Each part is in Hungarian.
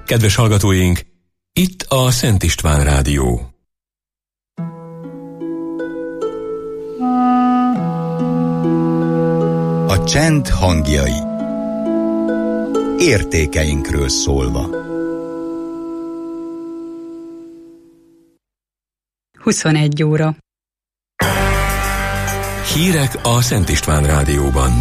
Kedves hallgatóink, itt a Szent István Rádió. A csend hangjai. Értékeinkről szólva. 21 óra. Hírek a Szent István Rádióban.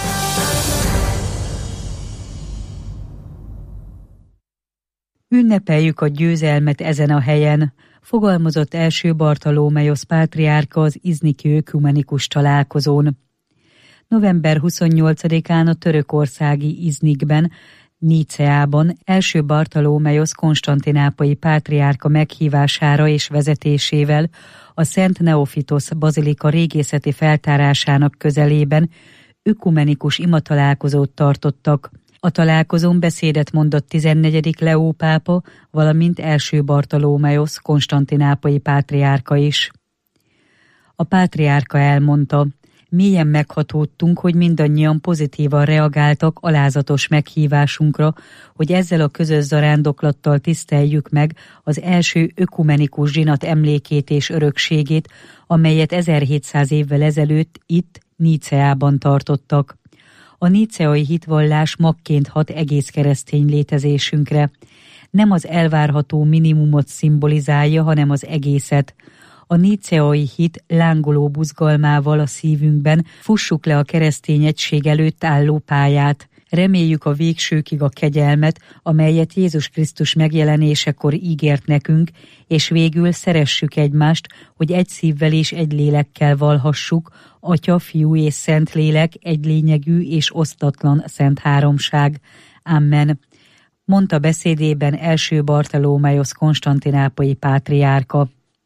Ünnepeljük a győzelmet ezen a helyen, fogalmazott első Bartolómeosz pátriárka az izniki ökumenikus találkozón. November 28-án a törökországi Iznikben, Niceában első Bartolómeosz konstantinápolyi pátriárka meghívására és vezetésével a Szent Neofitosz bazilika régészeti feltárásának közelében ökumenikus imatalálkozót tartottak. A találkozón beszédet mondott 14. Leó pápa, valamint első Bartolómeosz konstantinápolyi pátriárka is. A pátriárka elmondta, mélyen meghatódtunk, hogy mindannyian pozitívan reagáltak alázatos meghívásunkra, hogy ezzel a közös zarándoklattal tiszteljük meg az első ökumenikus zsinat emlékét és örökségét, amelyet 1700 évvel ezelőtt itt, Niceában tartottak. A níceai hitvallás magként hat egész keresztény létezésünkre. Nem az elvárható minimumot szimbolizálja, hanem az egészet. A níceai hit lángoló buzgalmával a szívünkben fussuk le a keresztény egység előtt álló pályát. Reméljük a végsőkig a kegyelmet, amelyet Jézus Krisztus megjelenésekor ígért nekünk, és végül szeressük egymást, hogy egy szívvel és egy lélekkel valhassuk, Atya, Fiú és Szentlélek, egy lényegű és osztatlan szent háromság. Amen. Mondta beszédében első Bartolómeosz konstantinápolyi pátriárka.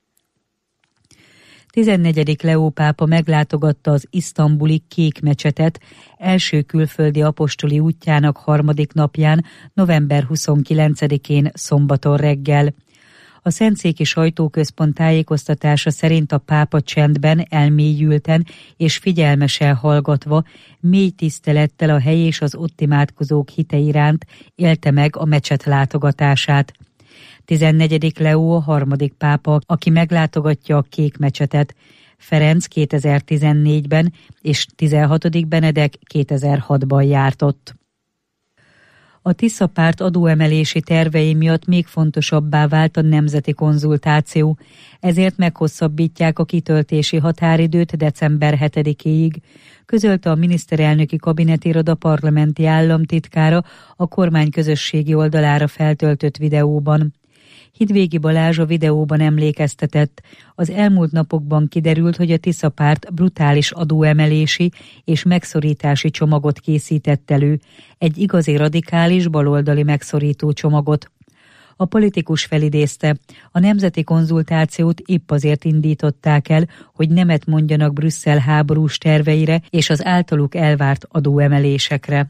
14. Leó pápa meglátogatta az isztambuli Kék mecsetet első külföldi apostoli útjának harmadik napján, november 29-én szombaton reggel. A Szentszéki Sajtóközpont tájékoztatása szerint a pápa csendben, elmélyülten és figyelmesen hallgatva, mély tisztelettel a hely és az ott imádkozók hite iránt élte meg a mecset látogatását. 14. Leó a harmadik pápa, aki meglátogatja a Kék mecsetet. Ferenc 2014-ben és 16. Benedek 2006-ban járt ott. A Tisza párt adóemelési tervei miatt még fontosabbá vált a nemzeti konzultáció, ezért meghosszabbítják a kitöltési határidőt december 7-éig, közölte a miniszterelnöki kabinetiroda parlamenti államtitkára a kormány közösségi oldalára feltöltött videóban. Hidvégi Balázs a videóban emlékeztetett, az elmúlt napokban kiderült, hogy a Tisza párt brutális adóemelési és megszorítási csomagot készített elő, egy igazi radikális baloldali megszorító csomagot. A politikus felidézte, a nemzeti konzultációt épp azért indították el, hogy nemet mondjanak Brüsszel háborús terveire és az általuk elvárt adóemelésekre.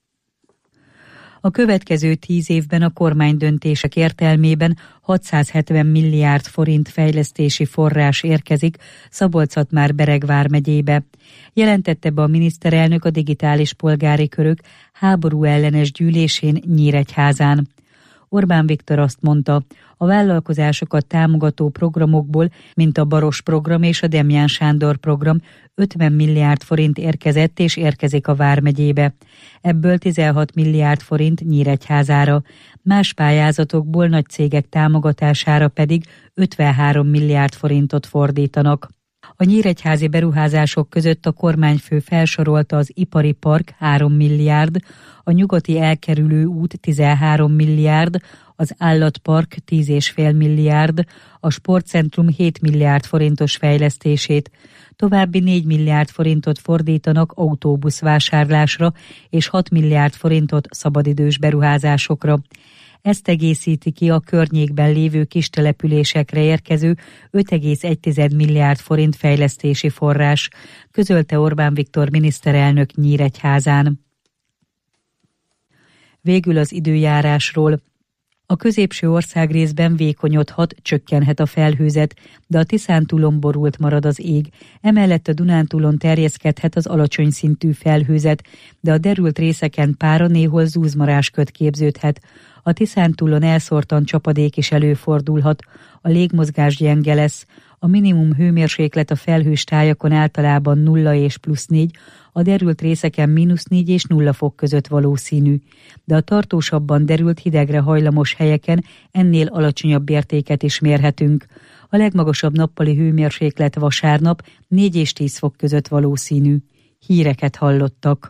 A következő 10 évben a kormány döntések értelmében 670 milliárd forint fejlesztési forrás érkezik Szabolcs-Szatmár-Bereg vármegyébe. Jelentette be a miniszterelnök a digitális polgári körök háború ellenes gyűlésén Nyíregyházán. Orbán Viktor azt mondta, a vállalkozásokat támogató programokból, mint a Baros program és a Demján Sándor program 50 milliárd forint érkezett és érkezik a vármegyébe. Ebből 16 milliárd forint Nyíregyházára, más pályázatokból nagy cégek támogatására pedig 53 milliárd forintot fordítanak. A nyíregyházi beruházások között a kormányfő felsorolta az ipari park 3 milliárd, a nyugati elkerülő út 13 milliárd, az állatpark 10,5 milliárd, a sportcentrum 7 milliárd forintos fejlesztését. További 4 milliárd forintot fordítanak autóbuszvásárlásra és 6 milliárd forintot szabadidős beruházásokra. Ezt egészíti ki a környékben lévő kistelepülésekre érkező 5,1 milliárd forint fejlesztési forrás, közölte Orbán Viktor miniszterelnök Nyíregyházán. Végül az időjárásról. A középső országrészben vékonyodhat, csökkenhet a felhőzet, de a Tiszántúlon borult marad az ég, emellett a Dunántúlon terjeszkedhet az alacsony szintű felhőzet, de a derült részeken pára, néhol zúzmarásköd képződhet. A Tiszántúlon elszórtan csapadék is előfordulhat, a légmozgás gyenge lesz, a minimum hőmérséklet a felhős tájakon általában 0 és +4, a derült részeken -4 és 0 fok között valószínű, de a tartósabban derült hidegre hajlamos helyeken ennél alacsonyabb értéket is mérhetünk. A legmagasabb nappali hőmérséklet vasárnap 4 és 10 fok között valószínű. Híreket hallottak.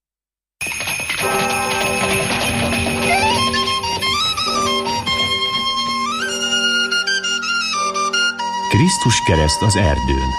Krisztus kereszt az erdőn.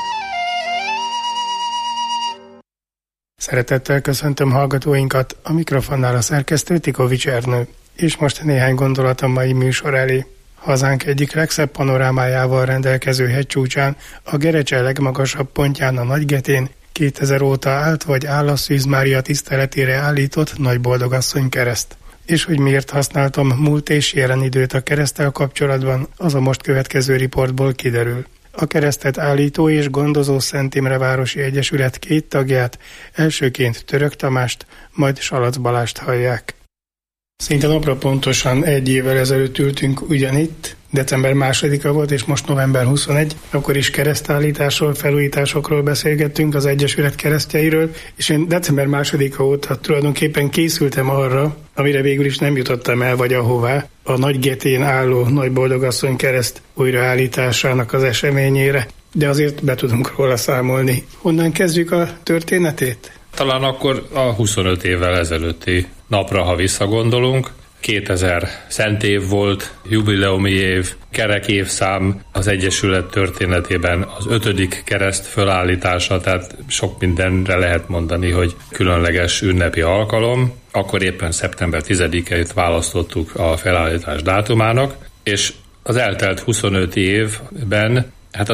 Szeretettel köszöntöm hallgatóinkat, a mikrofonnál a szerkesztő Tikovics Ernő, és most néhány gondolat a mai műsor elé. Hazánk egyik legszebb panorámájával rendelkező hegycsúcsán, a Gerecse legmagasabb pontján, a Nagygetén 2000 óta állt vagy áll a Szűz Mária tiszteletére állított Nagyboldogasszony kereszt. És hogy miért használtam múlt és jelen időt a kereszttel kapcsolatban, az a most következő riportból kiderül. A keresztet állító és gondozó Szent Imre Városi Egyesület 2 tagját, elsőként Török Tamást, majd Salac Balást hallják. Szinte napra pontosan 1 évvel ezelőtt ültünk ugyanitt, december 2-a volt, és most november 21, akkor is keresztállításról, felújításokról beszélgettünk, az Egyesület keresztjeiről, és én december 2-a óta tulajdonképpen készültem arra, amire végül is nem jutottam el, vagy ahová, a Nagygetén álló Nagyboldogasszony kereszt újraállításának az eseményére, de azért be tudunk róla számolni. Honnan kezdjük a történetét? Talán akkor a 25 évvel ezelőtti napra, ha visszagondolunk. 2000 szentév volt, jubileumi év, kerek évszám az Egyesület történetében az 5. kereszt fölállítása, tehát sok mindenre lehet mondani, hogy különleges ünnepi alkalom. Akkor éppen szeptember 10-et választottuk a felállítás dátumának, és az eltelt 25 évben hát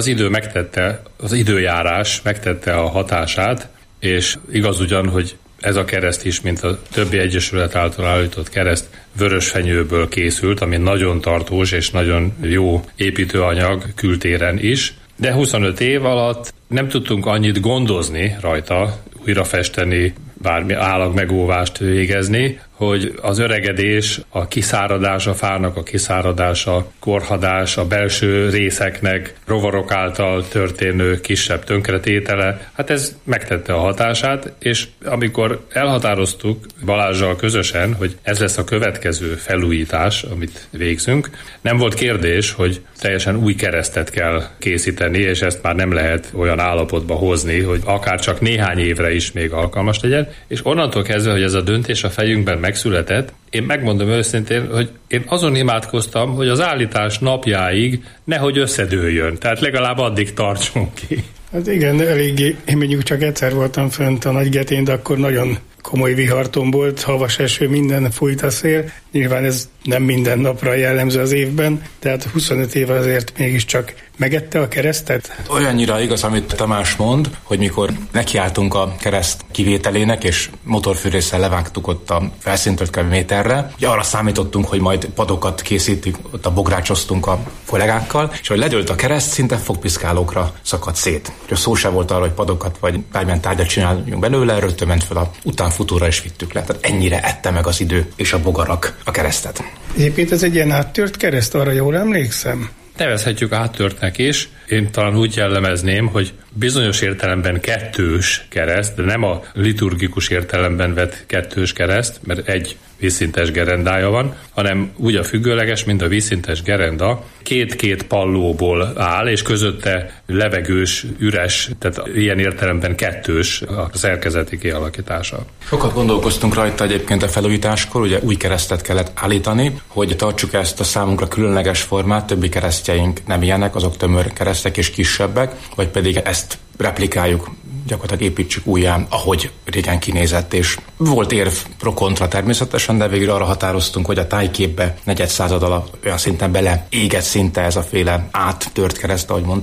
az időjárás megtette a hatását, és igaz ugyan, hogy ez a kereszt is, mint a többi egyesület által állított kereszt, vörösfenyőből készült, ami nagyon tartós és nagyon jó építőanyag kültéren is, de 25 év alatt nem tudtunk annyit gondozni rajta, újrafesteni, bármi állagmegóvást végezni, hogy az öregedés, a kiszáradás, a fának a kiszáradása, korhadás, a belső részeknek rovarok által történő kisebb tönkretétele, hát ez megtette a hatását, és amikor elhatároztuk Balázssal közösen, hogy ez lesz a következő felújítás, amit végzünk, nem volt kérdés, hogy teljesen új keresztet kell készíteni, és ezt már nem lehet olyan állapotba hozni, hogy akár csak néhány évre is még alkalmas legyen, és onnantól kezdve, hogy ez a döntés a fejünkben megszületett, én megmondom őszintén, hogy én azon imádkoztam, hogy az állítás napjáig nehogy összedőljön, tehát legalább addig tartson ki. Hát igen, eléggé, én mondjuk csak egyszer voltam fönt a Nagygetén, de akkor nagyon komoly vihartom volt, havas eső, minden fújt a szél. Nyilván ez nem minden napra jellemző az évben, tehát 25 év azért mégiscsak megette a keresztet? Hát olyannyira igaz, amit Tamás mond, hogy mikor nekiálltunk a kereszt kivételének, és motorfűrésszel levágtuk ott a felszínt 5 méterre, ugye arra számítottunk, hogy majd padokat készítünk, ott a bográcsoztunk a kollégákkal, és hogy ledőlt a kereszt, szinte fogpiszkálókra szakadt szét. Ugye szó sem volt arra, hogy padokat vagy bármilyen tárgyat csináljunk belőle, rögtön ment fel a utánfutóra és vittük le. Tehát ennyire ette meg az idő és a bogarak a keresztet. Egyébként ez egy ilyen áttört kereszt, arra jól emlékszem? Nevezhetjük áttörtnek is. Én talán úgy jellemezném, hogy bizonyos értelemben kettős kereszt, de nem a liturgikus értelemben vett kettős kereszt, mert egy vízszintes gerendája van, hanem úgy a függőleges, mint a vízszintes gerenda, 2-2 pallóból áll, és közötte levegős, üres, tehát ilyen értelemben kettős a szerkezeti kialakítása. Sokat gondolkoztunk rajta egyébként a felújításkor, ugye új keresztet kellett állítani, hogy tartsuk ezt a számunkra különleges formát, többi keresztjeink nem ilyenek, azok tömör keresztek és kisebbek, vagy pedig ezt replikáljuk, gyakorlatilag építsük újjá, ahogy régen kinézett, és volt érv pro-kontra természetesen, de végül arra határoztunk, hogy a tájképbe negyed század alatt olyan szinten bele égett szinte ez a féle áttört kereszt, ahogy mondtad,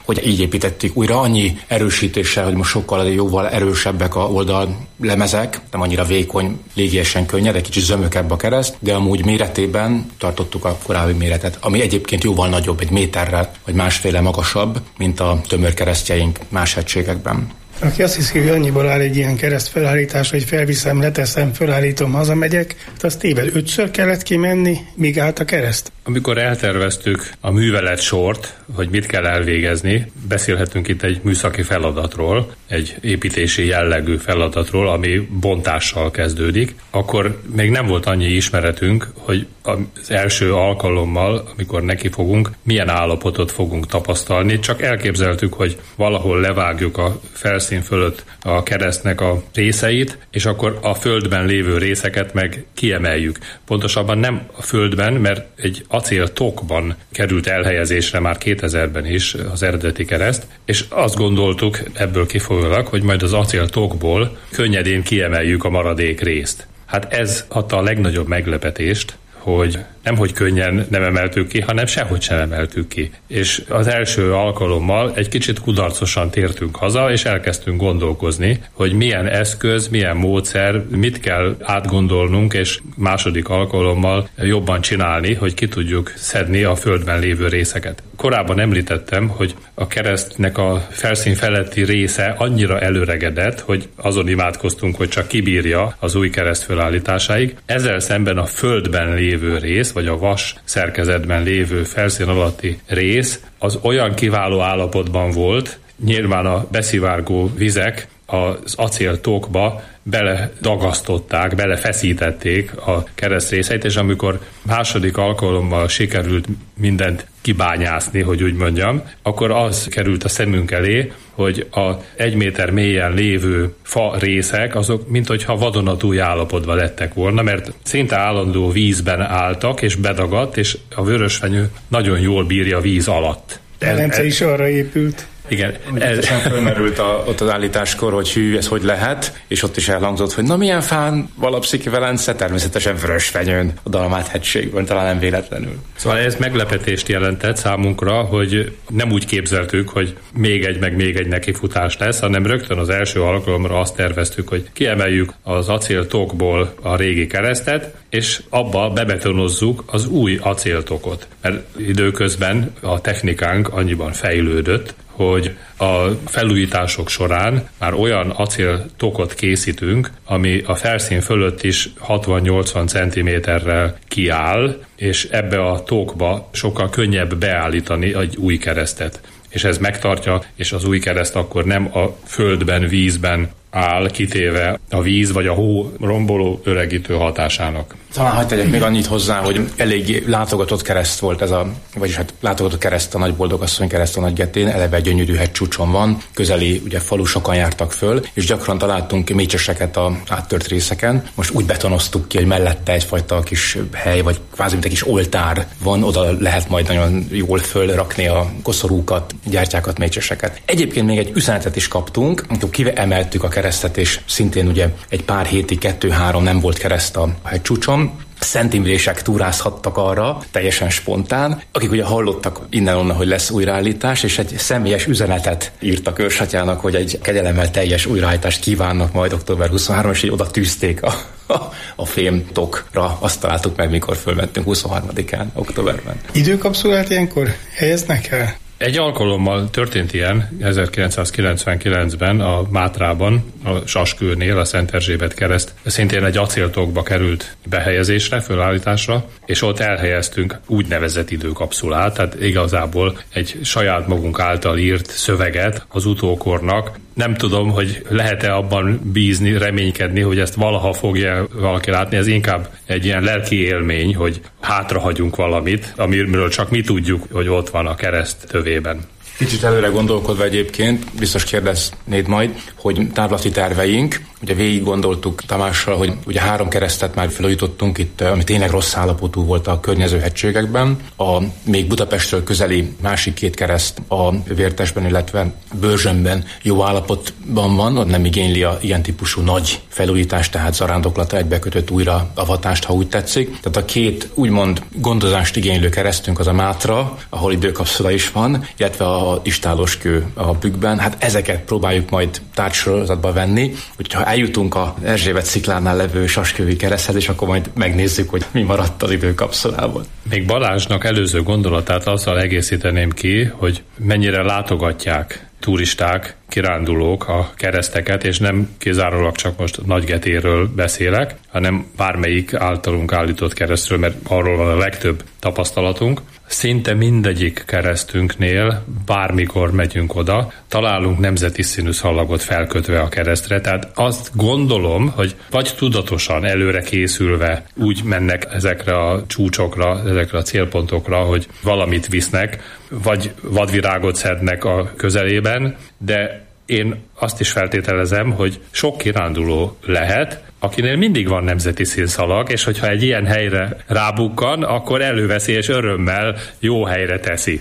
hogy így építettük újra, annyi erősítéssel, hogy most sokkal jóval erősebbek a oldallemezek, nem annyira vékony, légiesen könnyed, egy kicsit zömökebb a kereszt, de amúgy méretében tartottuk a korábbi méretet, ami egyébként jóval nagyobb, egy méterrel, vagy másféle magasabb, mint a tömörkeresztjeink más hegységekben. Aki azt hiszi, hogy annyiból áll egy ilyen kereszt felállítás, hogy felviszem, leteszem, felállítom, hazamegyek, az téved, 5-ször kellett kimenni, míg állt a kereszt? Amikor elterveztük a művelet sort, hogy mit kell elvégezni, beszélhetünk itt egy műszaki feladatról, egy építési jellegű feladatról, ami bontással kezdődik, akkor még nem volt annyi ismeretünk, hogy az első alkalommal, amikor nekifogunk, milyen állapotot fogunk tapasztalni. Csak elképzeltük, hogy valahol levágjuk a felszín fölött a keresztnek a részeit, és akkor a földben lévő részeket meg kiemeljük. Pontosabban nem a földben, mert egy acéltokban került elhelyezésre már 2000-ben is az eredeti kereszt, és azt gondoltuk ebből kifolyólag, hogy majd az acéltokból könnyedén kiemeljük a maradék részt. Hát ez adta a legnagyobb meglepetést, hogy nemhogy könnyen nem emeltük ki, hanem sehogy sem emeltük ki. És az első alkalommal egy kicsit kudarcosan tértünk haza, és elkezdtünk gondolkozni, hogy milyen eszköz, milyen módszer, mit kell átgondolnunk, és második alkalommal jobban csinálni, hogy ki tudjuk szedni a földben lévő részeket. Korábban említettem, hogy a keresztnek a felszín feletti része annyira előregedett, hogy azon imádkoztunk, hogy csak kibírja az új kereszt fölállításáig. Ezzel szemben a földben lévő rész, vagy a vas szerkezetben lévő felszín alatti rész az olyan kiváló állapotban volt, nyilván a beszivárgó vizek az acéltokba beledagasztották, belefeszítették a keresztrészeit, és amikor második alkalommal sikerült mindent kibányászni, hogy úgy mondjam, akkor az került a szemünk elé, hogy a 1 méter mélyen lévő fa részek, azok minthogyha vadonatúj állapotban lettek volna, mert szinte állandó vízben álltak, és bedagadt, és a vörösfenyő nagyon jól bírja víz alatt. Velence is arra épült. Igen. Sem fölmerült ott az állításkor, hogy hű, ez hogy lehet, és ott is elhangzott, hogy na milyen fán alapszik Velence, természetesen Vörösfenyőn, a Dalmát-hegységben, talán nem véletlenül. Szóval ez meglepetést jelentett számunkra, hogy nem úgy képzeltük, hogy még egy nekifutás lesz, hanem rögtön az első alkalomra azt terveztük, hogy kiemeljük az acéltokból a régi keresztet, és abba bebetonozzuk az új acéltokot. Mert időközben a technikánk annyiban fejlődött, hogy a felújítások során már olyan acéltokot készítünk, ami a felszín fölött is 60-80 cm-rel kiáll, és ebbe a tokba sokkal könnyebb beállítani egy új keresztet. És ez megtartja, és az új kereszt akkor nem a földben, vízben áll, kitéve a víz vagy a hó romboló, öregítő hatásának. Talán hagyd tegyek még annyit hozzá, hogy elég látogatott kereszt volt ez vagyis hát látogatott kereszt a Nagyboldogasszony kereszt a Nagygetén, eleve egy gyönyörű hegycsúcson van, közeli ugye falu sokan jártak föl, és gyakran találtunk mécseseket az áttört részeken. Most úgy betonoztuk ki, hogy mellette egyfajta kis hely, vagy kvázi mint egy kis oltár van, oda lehet majd nagyon jól fölrakni a koszorúkat, gyártyákat, mécseseket. Egyébként még egy üzenetet is kaptunk, amikor kiemeltük a keresztet, és szintén ugye egy pár hétig, 2-3 nem volt kereszt a hegycsúcson. Szentimrések túrázhattak arra, teljesen spontán, akik ugye hallottak innen-onnan, hogy lesz újraállítás, és egy személyes üzenetet írtak ősatyának, hogy egy kegyelemmel teljes újraállítást kívánnak majd október 23, és így oda tűzték a fémtokra. Azt találtuk meg, mikor fölmentünk 23-án, októberben. Időkapszulát ilyenkor helyeznek el? Egy alkalommal történt ilyen, 1999-ben a Mátrában, a Saskőrnél, a Szent Erzsébet kereszt szintén egy acéltokba került behelyezésre, fölállításra, és ott elhelyeztünk úgynevezett időkapszulát, tehát igazából egy saját magunk által írt szöveget az utókornak. Nem tudom, hogy lehet-e abban bízni, reménykedni, hogy ezt valaha fogja valaki látni, ez inkább egy ilyen lelki élmény, hogy hátrahagyunk valamit, amiről csak mi tudjuk, hogy ott van a kereszt tövében. Kicsit előre gondolkodva egyébként, biztos kérdeznéd majd, hogy távlati terveink, ugye végig gondoltuk Tamással, hogy ugye 3 keresztet már felújítottunk itt, ami tényleg rossz állapotú volt a környező hegységekben. A még Budapestről közeli másik 2 kereszt a Vértesben, illetve Börzsönben jó állapotban van, ott nem igényli a ilyen típusú nagy felújítást, tehát zarándoklata egybekötött újraavatást, ha úgy tetszik. Tehát a 2 úgymond gondozást igénylő keresztünk az a Mátra, ahol időkapszula is van, illetve a istáloskő a Bükkben. Hát ezeket próbáljuk majd tárgysorozatba venni, úgyhogy ha eljutunk a Erzsébet sziklánál levő Saskövi kereszthez, és akkor majd megnézzük, hogy mi maradt az időkapszulából. Még Balázsnak előző gondolatát azzal egészíteném ki, hogy mennyire látogatják turisták, kirándulók a kereszteket, és nem kizárólag csak most Nagygetéről beszélek, hanem bármelyik általunk állított keresztről, mert arról van a legtöbb tapasztalatunk. Szinte mindegyik keresztünknél, bármikor megyünk oda, találunk nemzeti színű szallagot felkötve a keresztre, tehát azt gondolom, hogy vagy tudatosan előre készülve úgy mennek ezekre a csúcsokra, ezekre a célpontokra, hogy valamit visznek, vagy vadvirágot szednek a közelében, de én azt is feltételezem, hogy sok kiránduló lehet, akinél mindig van nemzeti színszalag, és hogyha egy ilyen helyre rábukkan, akkor előveszi és örömmel jó helyre teszi.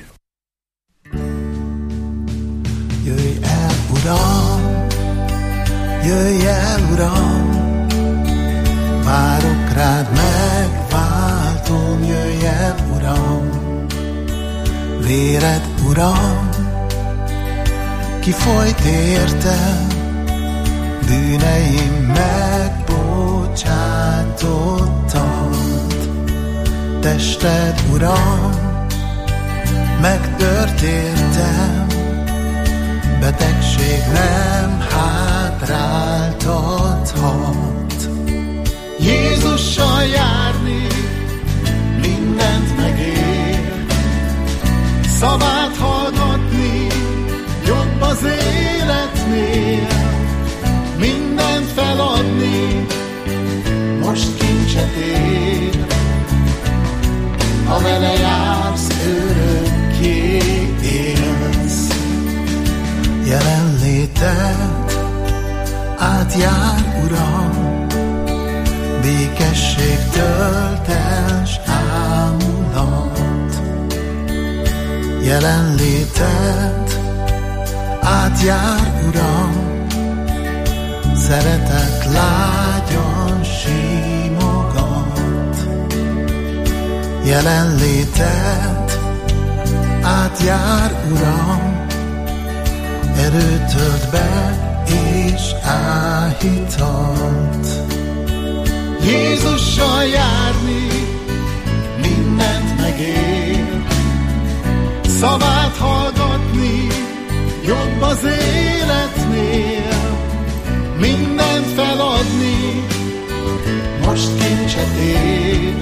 Jöjj el, Uram, jöjj el, Uram, várok rád, megváltom, jöjj el, Uram, véred, Uram, kifolyt értem, bűneim megbocsátottat. Tested, Uram, megtört értem, betegség nem hátráltathat. Jézussal járni mindent megér, szavát hallgatni jobb az életnél, mindent feladni most kincset ér. Ha vele jársz, örökké élsz. Jelenléted átjár, Uram, békesség tölt el s ámulat. Jelenléted átjár, Uram, szeretet lágyan simogat. Jelenléted átjár, Uram, erőt tölt be és áhítat. Jézussal járni mindent megér, szavát hallgatni jobb az életnél, mindent feladni most kincset ér.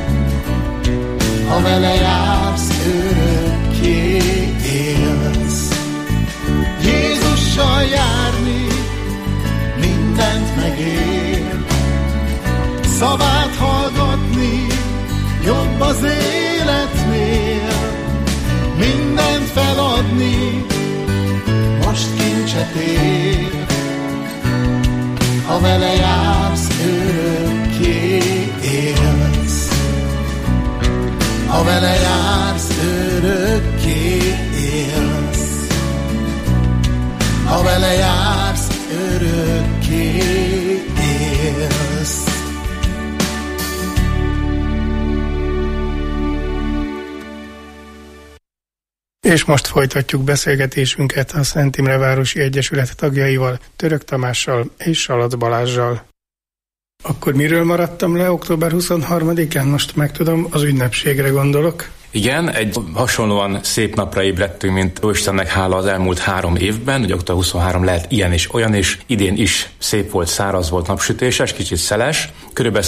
Ha vele jársz, örökké élsz. Jézussal járni mindent megér, szavát hallgatni jobb az életnél, mindent feladni most kincset ér. Ha vele jársz, örökké élsz. Ha vele jársz, örökké élsz. Ha vele jársz, örökké élsz. És most folytatjuk beszélgetésünket a Szent Imre Városi Egyesület tagjaival, Török Tamással és Salac Balázssal. Akkor miről maradtam le október 23-án? Most megtudom, az ünnepségre gondolok. Igen, egy hasonlóan szép napra ébredtünk, mint Istennek hála az elmúlt 3 évben, hogy október 23 lehet ilyen és olyan is. Idén is szép volt, száraz volt, napsütéses, kicsit szeles, Körülbelül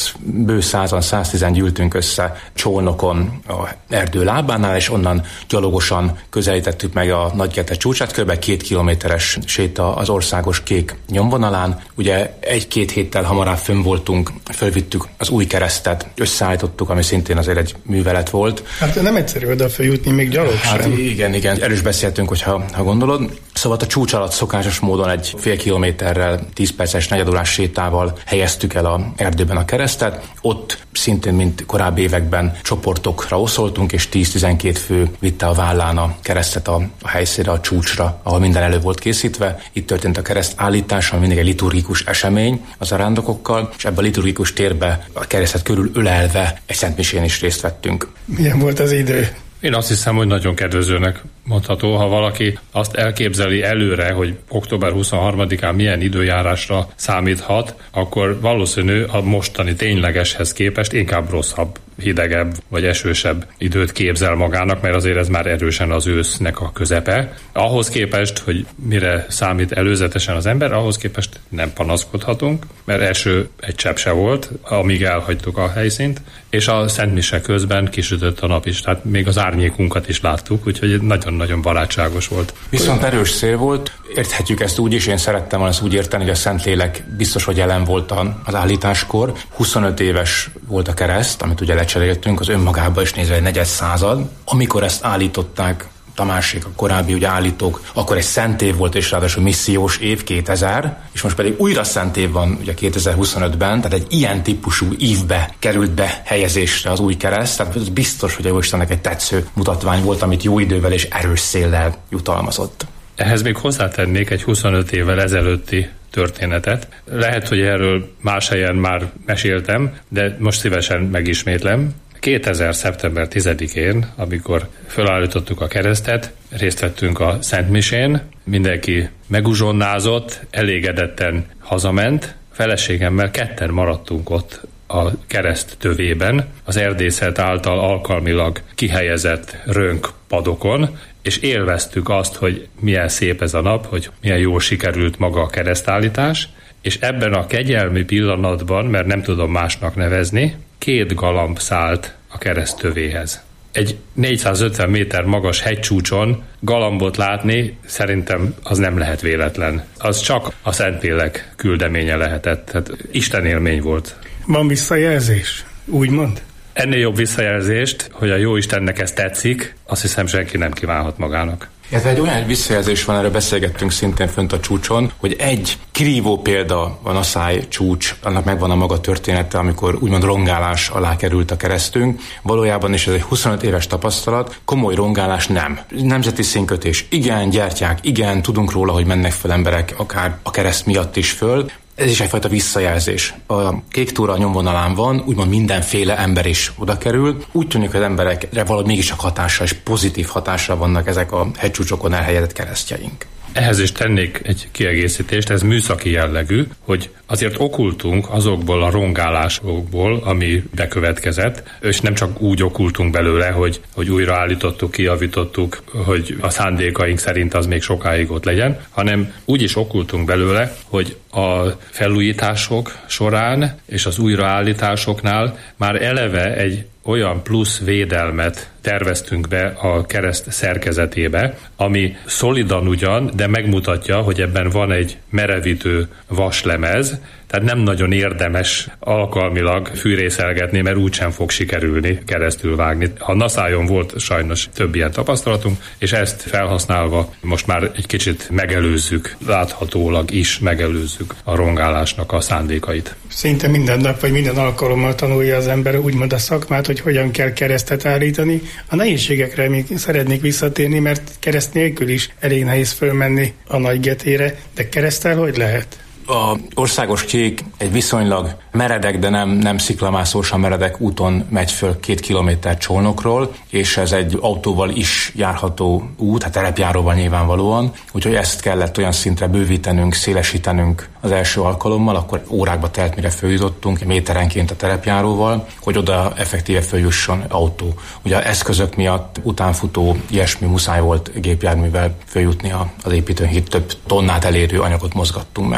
110-en gyűltünk össze Csolnokon a erdő lábánál, és onnan gyalogosan közelítettük meg a Nagygete csúcsát, kb. 2 kilométeres séta az országos kék nyomvonalán. Ugye 1-2 héttel hamarabb fönn voltunk, fölvittük az új keresztet, összeállítottuk, ami szintén azért egy művelet volt. Hát nem egyszerű oda feljutni, még gyalog sem. Igen, erről is beszéltünk, hogyha gondolod. Szóval a csúcs alatt szokásos módon egy fél kilométerrel, 10 perces, negyedórás sétával helyeztük el a erdőben a keresztet. Ott szintén, mint korábbi években csoportokra oszoltunk, és 10-12 fő vitte a vállán a keresztet a helyszínre, a csúcsra, ahol minden elő volt készítve. Itt történt a kereszt állítása, mindig egy liturgikus esemény az zarándokokkal, és ebben a liturgikus térbe a keresztet körül ölelve egy szentmisén is részt vettünk. Milyen volt az idő? Én azt hiszem, hogy nagyon kedvezőnek mondható, ha valaki azt elképzeli előre, hogy október 23-án milyen időjárásra számíthat, akkor valószínű a mostani ténylegeshez képest inkább rosszabb, hidegebb vagy esősebb időt képzel magának, mert azért ez már erősen az ősznek a közepe. Ahhoz képest, hogy mire számít előzetesen az ember, ahhoz képest nem panaszkodhatunk, mert eső egy csepp se volt, amíg elhagytuk a helyszínt, és a szentmise közben kisütött a nap is, tehát még az árnyékunkat is láttuk, úgyhogy nagyon-nagyon barátságos volt. Viszont erős szél volt, érthetjük ezt úgy is, én szerettem volna ezt úgy érteni, hogy a Szentlélek biztos, hogy jelen volt az állításkor. 25 éves volt a kereszt, amit ugye lecseréltünk, az önmagában is nézve egy negyed század. Amikor ezt állították, Tamásék, a korábbi ugye állítók, akkor egy szent év volt, és ráadásul missziós év 2000, és most pedig újra szent év van ugye 2025-ben, tehát egy ilyen típusú ívbe került be helyezésre az új kereszt, tehát ez biztos, hogy a Istennek egy tetsző mutatvány volt, amit jó idővel és erős széllel jutalmazott. Ehhez még hozzátennék egy 25 évvel ezelőtti történetet. Lehet, hogy erről más helyen már meséltem, de most szívesen megismétlem. 2000. szeptember 10-én, amikor felállítottuk a keresztet, részt vettünk a Szentmisén, mindenki meguzsonnázott, elégedetten hazament, feleségemmel ketten maradtunk ott a kereszt tövében, az erdészet által alkalmilag kihelyezett rönk padokon, és élveztük azt, hogy milyen szép ez a nap, hogy milyen jól sikerült maga a keresztállítás, és ebben a kegyelmi pillanatban, mert nem tudom másnak nevezni, 2 galamb szállt a kereszt tövéhez. Egy 450 méter magas hegycsúcson galambot látni szerintem az nem lehet véletlen. Az csak a Szentlélek küldeménye lehetett. Tehát Isten élmény volt. Van visszajelzés, úgymond? Ennél jobb visszajelzést, hogy a Jóistennek ez tetszik, azt hiszem senki nem kívánhat magának. Ez egy olyan visszajelzés van, erről beszélgettünk szintén fönt a csúcson, hogy egy kirívó példa van a Száj csúcs, annak megvan a maga története, amikor úgymond rongálás alá került a keresztünk. Valójában is ez egy 25 éves tapasztalat, komoly rongálás nem. Nemzeti színkötés igen, gyertyák igen, tudunk róla, hogy mennek föl emberek akár a kereszt miatt is föl. Ez is egyfajta visszajelzés. A Kék túra nyomvonalán van, úgymond mindenféle ember is oda kerül. Úgy tűnik, hogy az emberekre valahogy mégiscsak hatással és pozitív hatással vannak ezek a hegycsúcsokon elhelyezett keresztjeink. Ehhez is tennék egy kiegészítést, ez műszaki jellegű, hogy azért okultunk azokból a rongálásokból, ami bekövetkezett, és nem csak úgy okultunk belőle, hogy újra állítottuk, kijavítottuk, hogy a szándékaink szerint az még sokáig ott legyen, hanem úgy is okultunk belőle, hogy a felújítások során és az újraállításoknál már eleve egy olyan plusz védelmet terveztünk be a kereszt szerkezetébe, ami szolidan ugyan, de megmutatja, hogy ebben van egy merevítő vaslemez, tehát nem nagyon érdemes alkalmilag fűrészelgetni, mert úgysem fog sikerülni keresztül vágni. A Naszájon volt sajnos több ilyen tapasztalatunk, és ezt felhasználva most már egy kicsit megelőzzük, láthatólag is megelőzzük a rongálásnak a szándékait. Szinte minden nap vagy minden alkalommal tanulja az ember úgymond a szakmát, hogy hogyan kell keresztet állítani. A nehézségekre még szeretnék visszatérni, mert kereszt nélkül is elég nehéz fölmenni a Nagygetére, de kereszttel hogy lehet? A országos kék egy viszonylag meredek, de nem sziklamászósan meredek úton megy föl 2 kilométer Csolnokról, és ez egy autóval is járható út, hát terepjáróval nyilvánvalóan, úgyhogy ezt kellett olyan szintre bővítenünk, szélesítenünk az első alkalommal, akkor órákba telt, mire följutottunk, méterenként a terepjáróval, hogy oda effektíve följusson autó. Ugye az eszközök miatt utánfutó ilyesmi muszáj volt gépjárművel följutni az építőhíd, több tonnát elérő anyagot mozgattunk meg.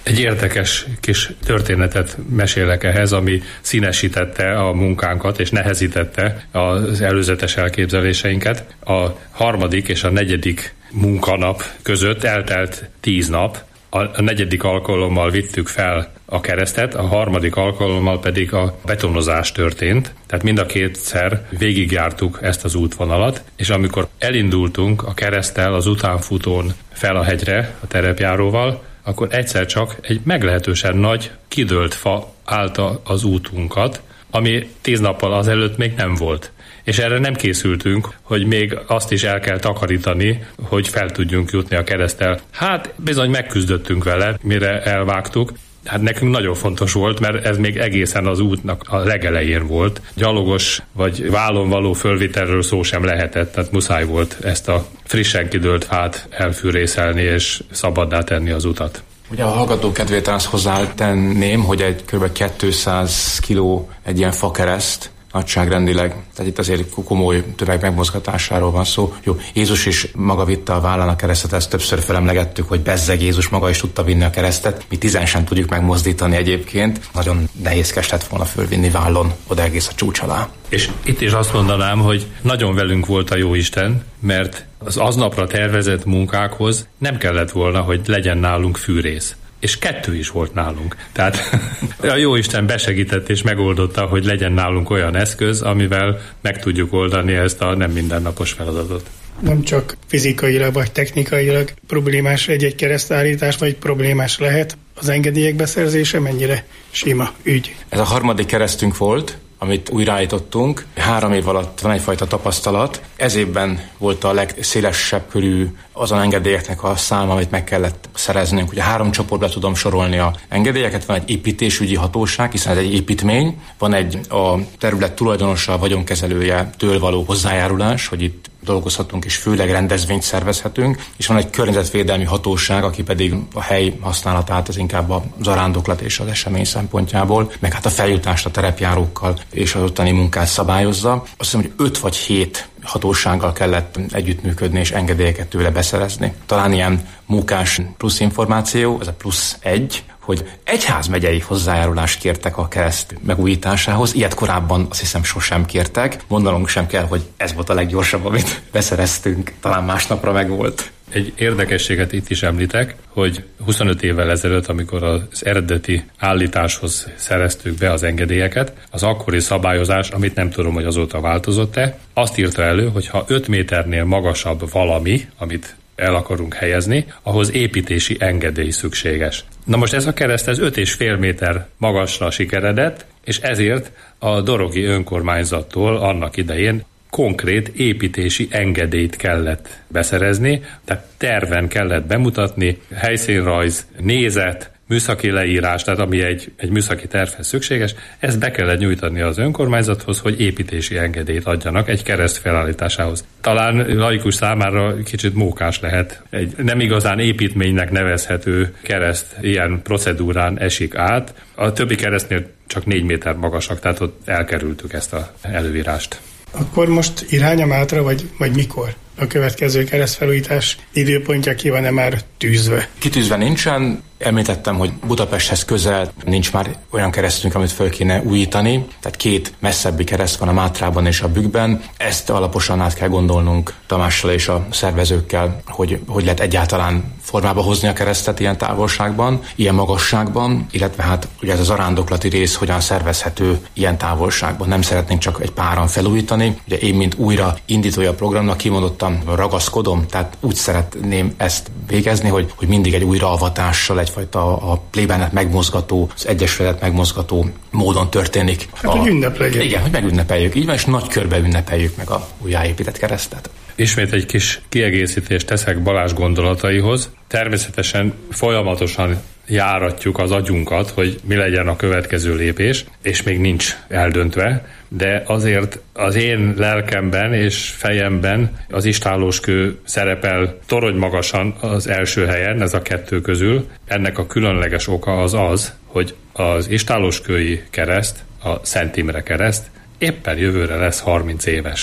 Egy érdekes kis történetet mesélek ehhez, ami színesítette a munkánkat és nehezítette az előzetes elképzeléseinket. A 3. és a 4. munkanap között eltelt 10 nap. A 4. alkalommal vittük fel a keresztet, a 3. alkalommal pedig a betonozás történt. Tehát mind a kétszer végigjártuk ezt az útvonalat, és amikor elindultunk a kereszttel az utánfutón fel a hegyre a terepjáróval, akkor egyszer csak egy meglehetősen nagy, kidőlt fa állta az útunkat, ami 10 nappal azelőtt még nem volt. És erre nem készültünk, hogy még azt is el kell takarítani, hogy fel tudjunk jutni a kereszttel. Hát bizony megküzdöttünk vele, mire elvágtuk. Hát nekünk nagyon fontos volt, mert ez még egészen az útnak a legelején volt. Gyalogos vagy vállon való fölvitelről szó sem lehetett, tehát muszáj volt ezt a frissen kidőlt fát elfűrészelni és szabaddá tenni az utat. Ugye a hallgató kedvéért azt hozzátenném, hogy egy kb. 200 kiló egy ilyen fakereszt, nagyságrendileg, tehát itt azért komoly tömeg megmozgatásáról van szó. Jó, Jézus is maga vitte a vállán a keresztet, ezt többször felemlegettük, hogy bezzeg Jézus maga is tudta vinni a keresztet. Mi 10 sem tudjuk megmozdítani egyébként. Nagyon nehézkes lett volna fölvinni vállon oda egész a csúcs alá. És itt is azt mondanám, hogy nagyon velünk volt a Jóisten, mert az aznapra tervezett munkákhoz nem kellett volna, hogy legyen nálunk fűrész. És 2 is volt nálunk. Tehát a Jóisten besegített és megoldotta, hogy legyen nálunk olyan eszköz, amivel meg tudjuk oldani ezt a nem mindennapos feladatot. Nem csak fizikailag vagy technikailag problémás egy keresztállítás, vagy problémás lehet az engedélyek beszerzése, mennyire sima ügy. Ez a 3. keresztünk volt, amit újraállítottunk. 3 év alatt van egyfajta tapasztalat. Ez évben volt a legszélesebb körű azon engedélyeknek a száma, amit meg kellett szereznünk. Ugye 3 csoportba tudom sorolni a engedélyeket. Van egy építésügyi hatóság, hiszen ez egy építmény. Van egy a terület tulajdonosa, vagyonkezelője től való hozzájárulás, hogy itt dolgozhatunk és főleg rendezvényt szervezhetünk, és van egy környezetvédelmi hatóság, aki pedig a hely használatát, az inkább a zarándoklat és az esemény szempontjából, meg hát a feljutást a terepjárókkal és az ottani munkát szabályozza. Azt hiszem, hogy 5 vagy 7 hatósággal kellett együttműködni és engedélyeket tőle beszerezni. Talán ilyen munkás plusz információ, ez a +1, hogy egyházmegyei hozzájárulást kértek a kereszt megújításához. Ilyet korábban azt hiszem sosem kértek. Mondanunk sem kell, hogy ez volt a leggyorsabb, amit beszereztünk. Talán másnapra megvolt. Egy érdekességet itt is említek, hogy 25 évvel ezelőtt, amikor az eredeti állításhoz szereztük be az engedélyeket, az akkori szabályozás, amit nem tudom, hogy azóta változott-e, azt írta elő, hogy ha 5 méternél magasabb valami, amit el akarunk helyezni, ahhoz építési engedély szükséges. Na most ez a kereszt, ez 5,5 méter magasra sikeredett, és ezért a dorogi önkormányzattól annak idején konkrét építési engedélyt kellett beszerezni, tehát terven kellett bemutatni, helyszínrajz, nézet, műszaki leírás, tehát ami egy műszaki tervhez szükséges, ezt be kellett nyújtani az önkormányzathoz, hogy építési engedélyt adjanak egy kereszt felállításához. Talán laikus számára kicsit mókás lehet. Egy nem igazán építménynek nevezhető kereszt ilyen procedúrán esik át. A többi keresztnél csak 4 méter magasak, tehát ott elkerültük ezt az előírást. Akkor most irányamátra, vagy mikor? A következő keresztfelújítás időpontja ki van-e már tűzve? Kitűzve nincsen. Említettem, hogy Budapesthez közel nincs már olyan keresztünk, amit föl kéne újítani. Tehát 2 messzebbi kereszt van a Mátrában és a Bükkben. Ezt alaposan át kell gondolnunk Tamással és a szervezőkkel, hogy lehet egyáltalán formába hozni a keresztet ilyen távolságban, ilyen magasságban, illetve hát ugye ez az zarándoklati rész hogyan szervezhető ilyen távolságban. Nem szeretnénk csak egy páran felújítani. Ugye én, mint újra indítója a programnak kimondottan ragaszkodom, tehát úgy szeretném ezt végezni, hogy mindig egy újraavatással, egyfajta a plébánet megmozgató, az egyesület megmozgató módon történik. Hát, hogy ünnepleljük. Igen, hogy megünnepeljük. Így van, és nagy körbe ünnepeljük meg a újjáépített keresztet. Ismét egy kis kiegészítést teszek Balázs gondolataihoz. Természetesen folyamatosan járatjuk az agyunkat, hogy mi legyen a következő lépés, és még nincs eldöntve, de azért az én lelkemben és fejemben az istállóskő szerepel torony magasan az első helyen, ez a 2 közül. Ennek a különleges oka az, hogy az istállóskői kereszt, a Szent Imre kereszt éppen jövőre lesz 30 éves.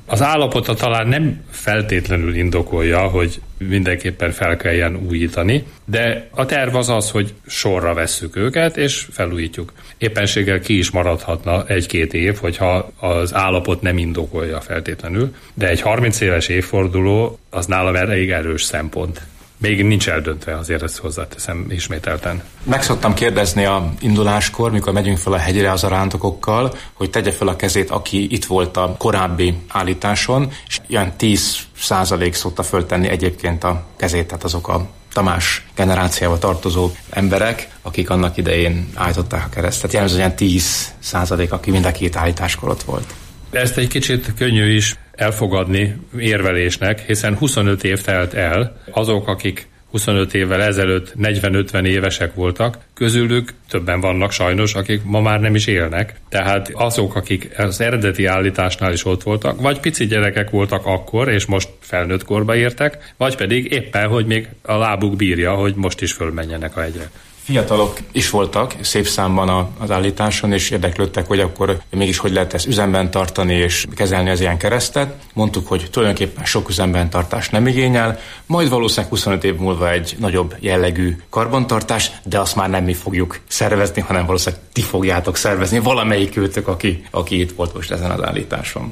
Az állapota talán nem feltétlenül indokolja, hogy mindenképpen fel kelljen újítani, de a terv az, hogy sorra vesszük őket, és felújítjuk. Éppenséggel ki is maradhatna 1-2 év, hogyha az állapot nem indokolja feltétlenül, de egy 30 éves évforduló az nálam elég erős szempont. Még nincs eldöntve, azért ezt hozzáteszem ismételten. Meg szoktam kérdezni a induláskor, mikor megyünk fel a hegyre az arántokokkal, hogy tegye fel a kezét, aki itt volt a korábbi állításon, és ilyen 10% szokta föltenni egyébként a kezét, tehát azok a Tamás generációba tartozó emberek, akik annak idején állították a keresztet. Jellemzően 10%, aki mind a két állításkor ott volt. Ezt egy kicsit könnyű is elfogadni érvelésnek, hiszen 25 év telt el, azok, akik 25 évvel ezelőtt 40-50 évesek voltak, közülük többen vannak sajnos, akik ma már nem is élnek. Tehát azok, akik az eredeti állításnál is ott voltak, vagy pici gyerekek voltak akkor, és most felnőtt korba értek, vagy pedig éppen, hogy még a lábuk bírja, hogy most is fölmenjenek a hegyre. Fiatalok is voltak szép számban az állításon, és érdeklődtek, hogy akkor mégis hogy lehet ezt üzemben tartani és kezelni az ilyen keresztet. Mondtuk, hogy tulajdonképpen sok üzemben tartás nem igényel, majd valószínűleg 25 év múlva egy nagyobb jellegű karbantartás, de azt már nem mi fogjuk szervezni, hanem valószínűleg ti fogjátok szervezni, valamelyikőtök, aki itt volt most ezen az állításon.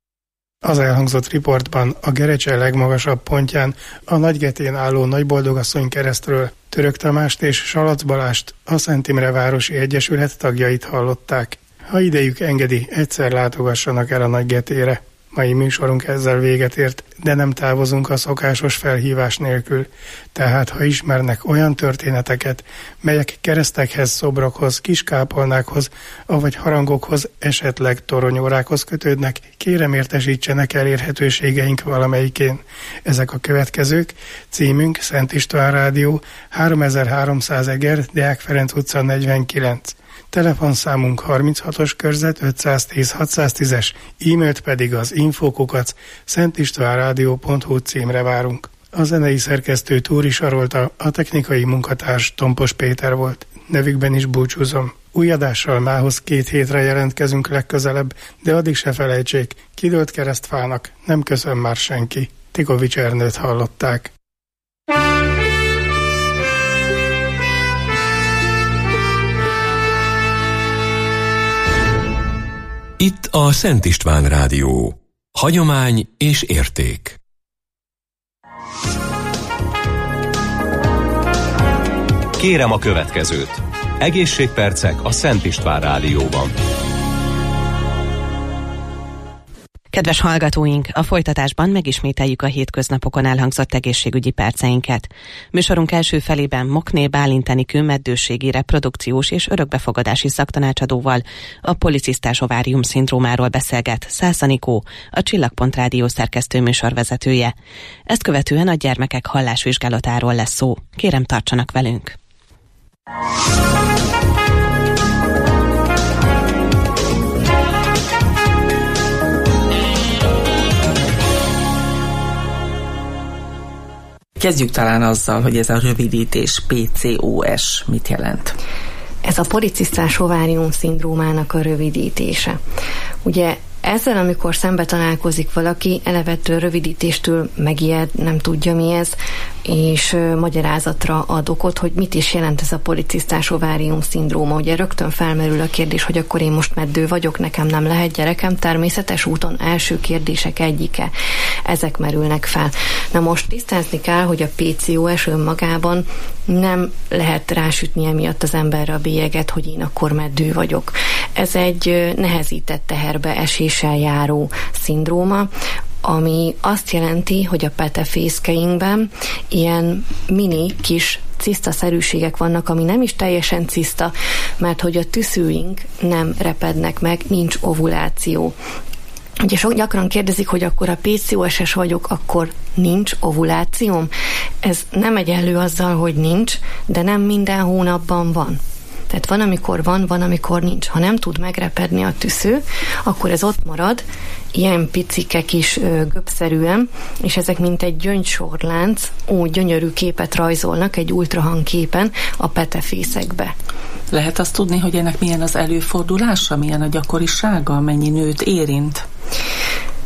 Az elhangzott riportban a Gerecse legmagasabb pontján a Nagygetén álló Nagyboldogasszony keresztről Török Tamást és Salac Balást, a Szent Imre Városi Egyesület tagjait hallották. Ha idejük engedi, egyszer látogassanak el a Nagygetére. Mai műsorunk ezzel véget ért, de nem távozunk a szokásos felhívás nélkül. Tehát, ha ismernek olyan történeteket, melyek keresztekhez, szobrokhoz, kiskápolnákhoz, avagy harangokhoz, esetleg toronyórákhoz kötődnek, kérem értesítsenek elérhetőségeink valamelyikén. Ezek a következők: címünk Szent István Rádió, 3300 Eger, Deák Ferenc utca 49. Telefonszámunk 36-os körzet 510 610-es, e-mailt pedig az info@szentistvánradio.hu címre várunk. A zenei szerkesztő Túri Sarolta, a technikai munkatárs Tompos Péter volt. Nevükben is búcsúzom. Új adással mához 2 hétre jelentkezünk legközelebb, de addig se felejtsék, kidőlt keresztfának nem köszön már senki. Tikovics Ernőt hallották. Itt a Szent István Rádió. Hagyomány és érték. Kérem a következőt. Egészségpercek a Szent István Rádióban. Kedves hallgatóink, a folytatásban megismételjük a hétköznapokon elhangzott egészségügyi perceinket. Műsorunk első felében Mokné Bálint Enikő meddőségi, reprodukciós és örökbefogadási szaktanácsadóval a policisztás ovárium-szindrómáról beszélget Szász Anikó, a Csillagpont Rádió szerkesztő műsorvezetője. Ezt követően a gyermekek hallásvizsgálatáról lesz szó. Kérem, tartsanak velünk! Kezdjük talán azzal, hogy ez a rövidítés PCOS mit jelent. Ez a policisztás ovárium-szindrómának a rövidítése. Ugye ezzel, amikor szembe találkozik valaki, elevettől rövidítéstől megijed, nem tudja mi ez, és magyarázatra ad okot, hogy mit is jelent ez a policisztás ovárium-szindróma. Ugye rögtön felmerül a kérdés, hogy akkor én most meddő vagyok, nekem nem lehet gyerekem, természetes úton első kérdések egyike. Ezek merülnek fel. Na most tisztázni kell, hogy a PCOS önmagában nem lehet rásütni emiatt az emberre a bélyeget, hogy én akkor meddő vagyok. Ez egy nehezített teherbe eséssel járó szindróma, ami azt jelenti, hogy a petefészkeinkben ilyen mini kis cisztaszerűségek vannak, ami nem is teljesen ciszta, mert hogy a tüszőink nem repednek meg, nincs ovuláció. Ugye gyakran kérdezik, hogy akkor a PCOS-es vagyok, akkor nincs ovulációm. Ez nem egyenlő azzal, hogy nincs, de nem minden hónapban van. Tehát van, amikor van, van, amikor nincs. Ha nem tud megrepedni a tüsző, akkor ez ott marad, ilyen picike kis gömbszerűen, és ezek mint egy gyöngysorlánc, úgy gyönyörű képet rajzolnak egy ultrahangképen a petefészekbe. Lehet azt tudni, hogy ennek milyen az előfordulása, milyen a gyakorisága, mennyi nőt érint?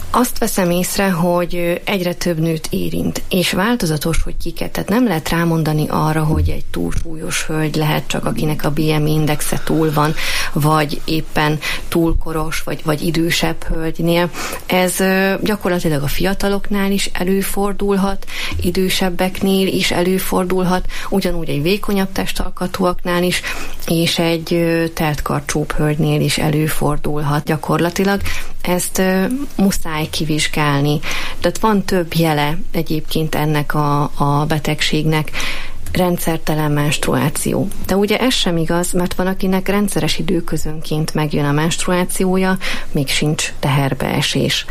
Azt veszem észre, hogy egyre több nőt érint, és változatos, hogy kiket. Tehát nem lehet rámondani arra, hogy egy túlsúlyos hölgy lehet csak, akinek a BMI indexe túl van, vagy éppen túlkoros, vagy idősebb hölgynél. Ez gyakorlatilag a fiataloknál is előfordulhat, idősebbeknél is előfordulhat, ugyanúgy egy vékonyabb testalkatúaknál is, és egy teltkarcsúbb hölgynél is előfordulhat gyakorlatilag. Ezt muszáj kivizsgálni. Tehát van több jele egyébként ennek a betegségnek. Rendszertelen menstruáció. De ugye ez sem igaz, mert van, akinek rendszeres időközönként megjön a menstruációja, még sincs teherbeesés.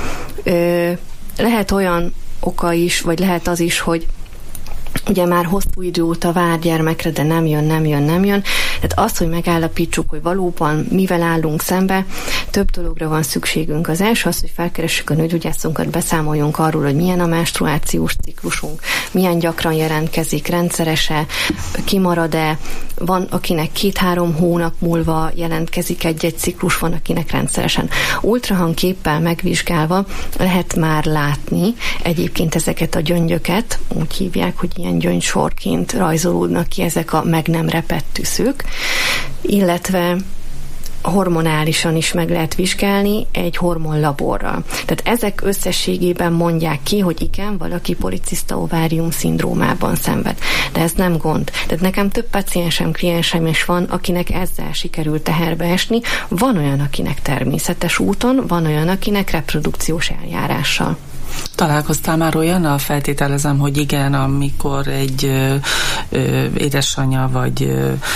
Lehet olyan oka is, vagy lehet az is, hogy ugye már hosszú idő óta vár gyermekre, de nem jön. Tehát az, hogy megállapítsuk, hogy valóban mivel állunk szembe, több dologra van szükségünk. Az első az, hogy felkeressük a nőgyógyászunkat, beszámoljunk arról, hogy milyen a menstruációs ciklusunk, milyen gyakran jelentkezik, rendszerese, kimarad-e, van, akinek 2-3 hónap múlva jelentkezik egy ciklus, van, akinek rendszeresen. Ultrahangképpel megvizsgálva lehet már látni egyébként ezeket a gyöngyöket, úgy hívják, hogy ilyen gyöngysorként rajzolódnak ki ezek a meg nem repett tüszők, illetve hormonálisan is meg lehet vizsgálni egy hormonlaborral. Tehát ezek összességében mondják ki, hogy igen, valaki policista ovárium szindrómában szenved. De ez nem gond. Tehát nekem több paciensem, kliensem is van, akinek ezzel sikerült teherbe esni. Van olyan, akinek természetes úton, van olyan, akinek reprodukciós eljárással. Találkoztál már olyannal? Feltételezem, hogy igen, amikor egy édesanyja vagy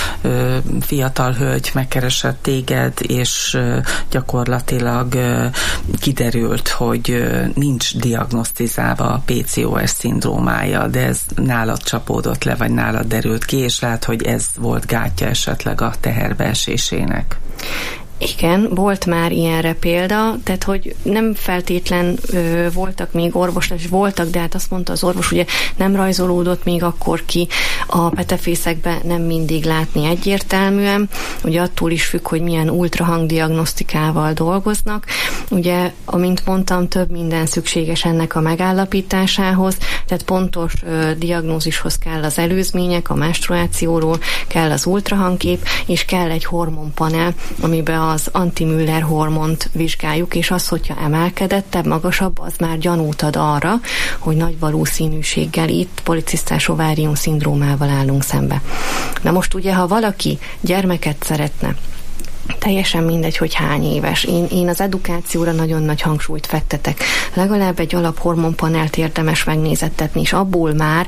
fiatal hölgy megkeresett téged, és gyakorlatilag kiderült, hogy nincs diagnosztizálva a PCOS szindrómája, de ez nálad csapódott le, vagy nálad derült ki, és lehet, hogy ez volt gátja esetleg a teherbeesésének. Igen, volt már ilyenre példa, tehát hogy nem feltétlen voltak még orvoslás, voltak, de hát azt mondta az orvos, ugye nem rajzolódott még akkor ki a petefészekbe, nem mindig látni egyértelműen, ugye attól is függ, hogy milyen ultrahangdiagnosztikával dolgoznak. Ugye, amint mondtam, több minden szükséges ennek a megállapításához, tehát pontos diagnózishoz kell az előzmények, a menstruációról, kell az ultrahangkép, és kell egy hormonpanel, amiben az anti-Müller hormont vizsgáljuk, és az, hogyha emelkedettebb, magasabb, az már gyanút ad arra, hogy nagy valószínűséggel itt policisztás ovárium szindrómával állunk szembe. Na most ugye, ha valaki gyermeket szeretne, teljesen mindegy, hogy hány éves. Én az edukációra nagyon nagy hangsúlyt fektetek. Legalább egy alaphormonpanelt érdemes megnézettetni, és abból már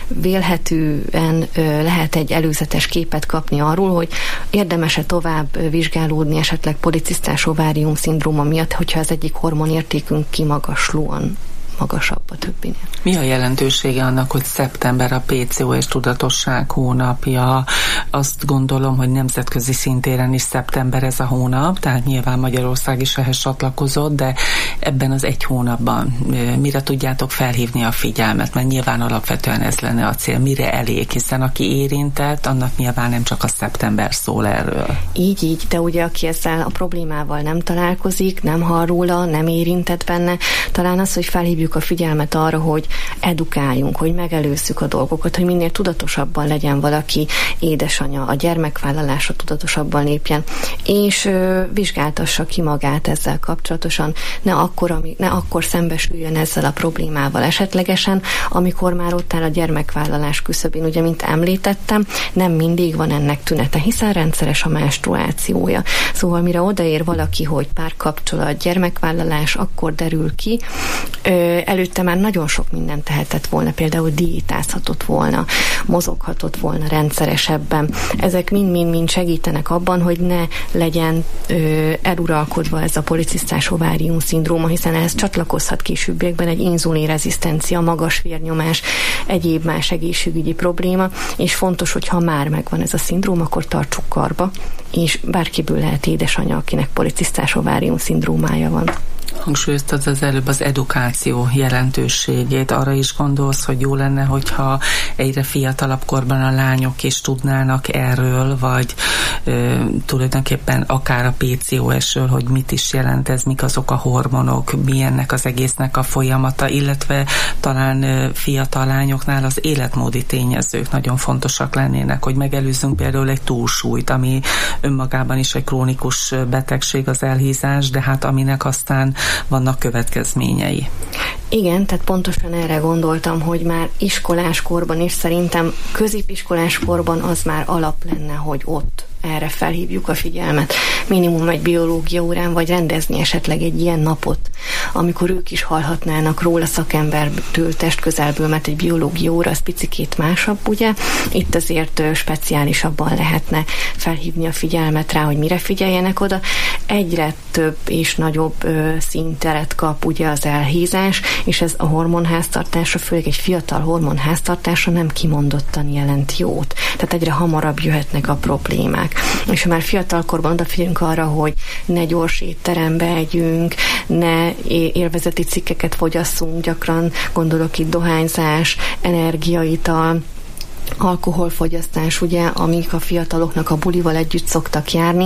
vélhetően lehet egy előzetes képet kapni arról, hogy érdemes-e tovább vizsgálódni esetleg policisztás ovárium szindróma miatt, hogyha az egyik hormonértékünk kimagaslóan magasabb a többinél. Mi a jelentősége annak, hogy szeptember a PCOS tudatosság hónapja? Azt gondolom, hogy nemzetközi szintéren is szeptember ez a hónap, tehát nyilván Magyarország is ehhez csatlakozott, de ebben az egy hónapban mire tudjátok felhívni a figyelmet? Mert nyilván alapvetően ez lenne a cél. Mire elég? Hiszen aki érintett, annak nyilván nem csak a szeptember szól erről. Így, de ugye aki ezzel a problémával nem találkozik, nem hall róla, nem érintett benne, talán az, hogy felhívjuk a figyelmet arra, hogy edukáljunk, hogy megelőzzük a dolgokat, hogy minél tudatosabban legyen valaki édesanya, a gyermekvállalásra tudatosabban lépjen, és vizsgáltassa ki magát ezzel kapcsolatosan, ne akkor szembesüljön ezzel a problémával esetlegesen, amikor már ott áll a gyermekvállalás küszöbén. Ugye, mint említettem, nem mindig van ennek tünete, hiszen rendszeres a menstruációja. Szóval mire odaér valaki, hogy párkapcsolat, gyermekvállalás, akkor derül ki, előtte már nagyon sok mindent tehetett volna, például diétázhatott volna, mozoghatott volna rendszeresebben. Ezek mind-mind segítenek abban, hogy ne legyen eluralkodva ez a policisztás ovárium szindróma, hiszen ehhez csatlakozhat későbbiekben egy inzulinrezisztencia, magas vérnyomás, egyéb más egészségügyi probléma, és fontos, hogy ha már megvan ez a szindróma, akkor tartsuk karba, és bárkiből lehet édesanyja, akinek policisztás ovárium szindrómája van. Hangsúlyoztad az előbb az edukáció jelentőségét. Arra is gondolsz, hogy jó lenne, hogyha egyre fiatalabb korban a lányok is tudnának erről, vagy tulajdonképpen akár a PCOS-ről, hogy mit is jelent ez, mik azok a hormonok, mi ennek az egésznek a folyamata, illetve talán fiatal lányoknál az életmódi tényezők nagyon fontosak lennének, hogy megelőzzünk például egy túlsúlyt, ami önmagában is egy krónikus betegség, az elhízás, de hát aminek aztán vannak következményei. Igen, tehát pontosan erre gondoltam, hogy már iskoláskorban is, szerintem középiskoláskorban az már alap lenne, hogy ott erre felhívjuk a figyelmet. Minimum egy biológia órán, vagy rendezni esetleg egy ilyen napot, amikor ők is hallhatnának róla szakembertől, testközelből, mert egy biológia óra az picikét másabb, ugye? Itt azért speciálisabban lehetne felhívni a figyelmet rá, hogy mire figyeljenek oda. Egyre több és nagyobb színteret kap ugye az elhízás, és ez a hormonháztartásra, főleg egy fiatal hormonháztartásra nem kimondottan jelent jót. Tehát egyre hamarabb jöhetnek a problémák. És ha már fiatalkorban odafigyelünk arra, hogy ne gyors étterembe együnk, ne élvezeti cikkeket fogyasszunk, gyakran gondolok itt dohányzás, energiaital, alkoholfogyasztás, ugye, amik a fiataloknak a bulival együtt szoktak járni,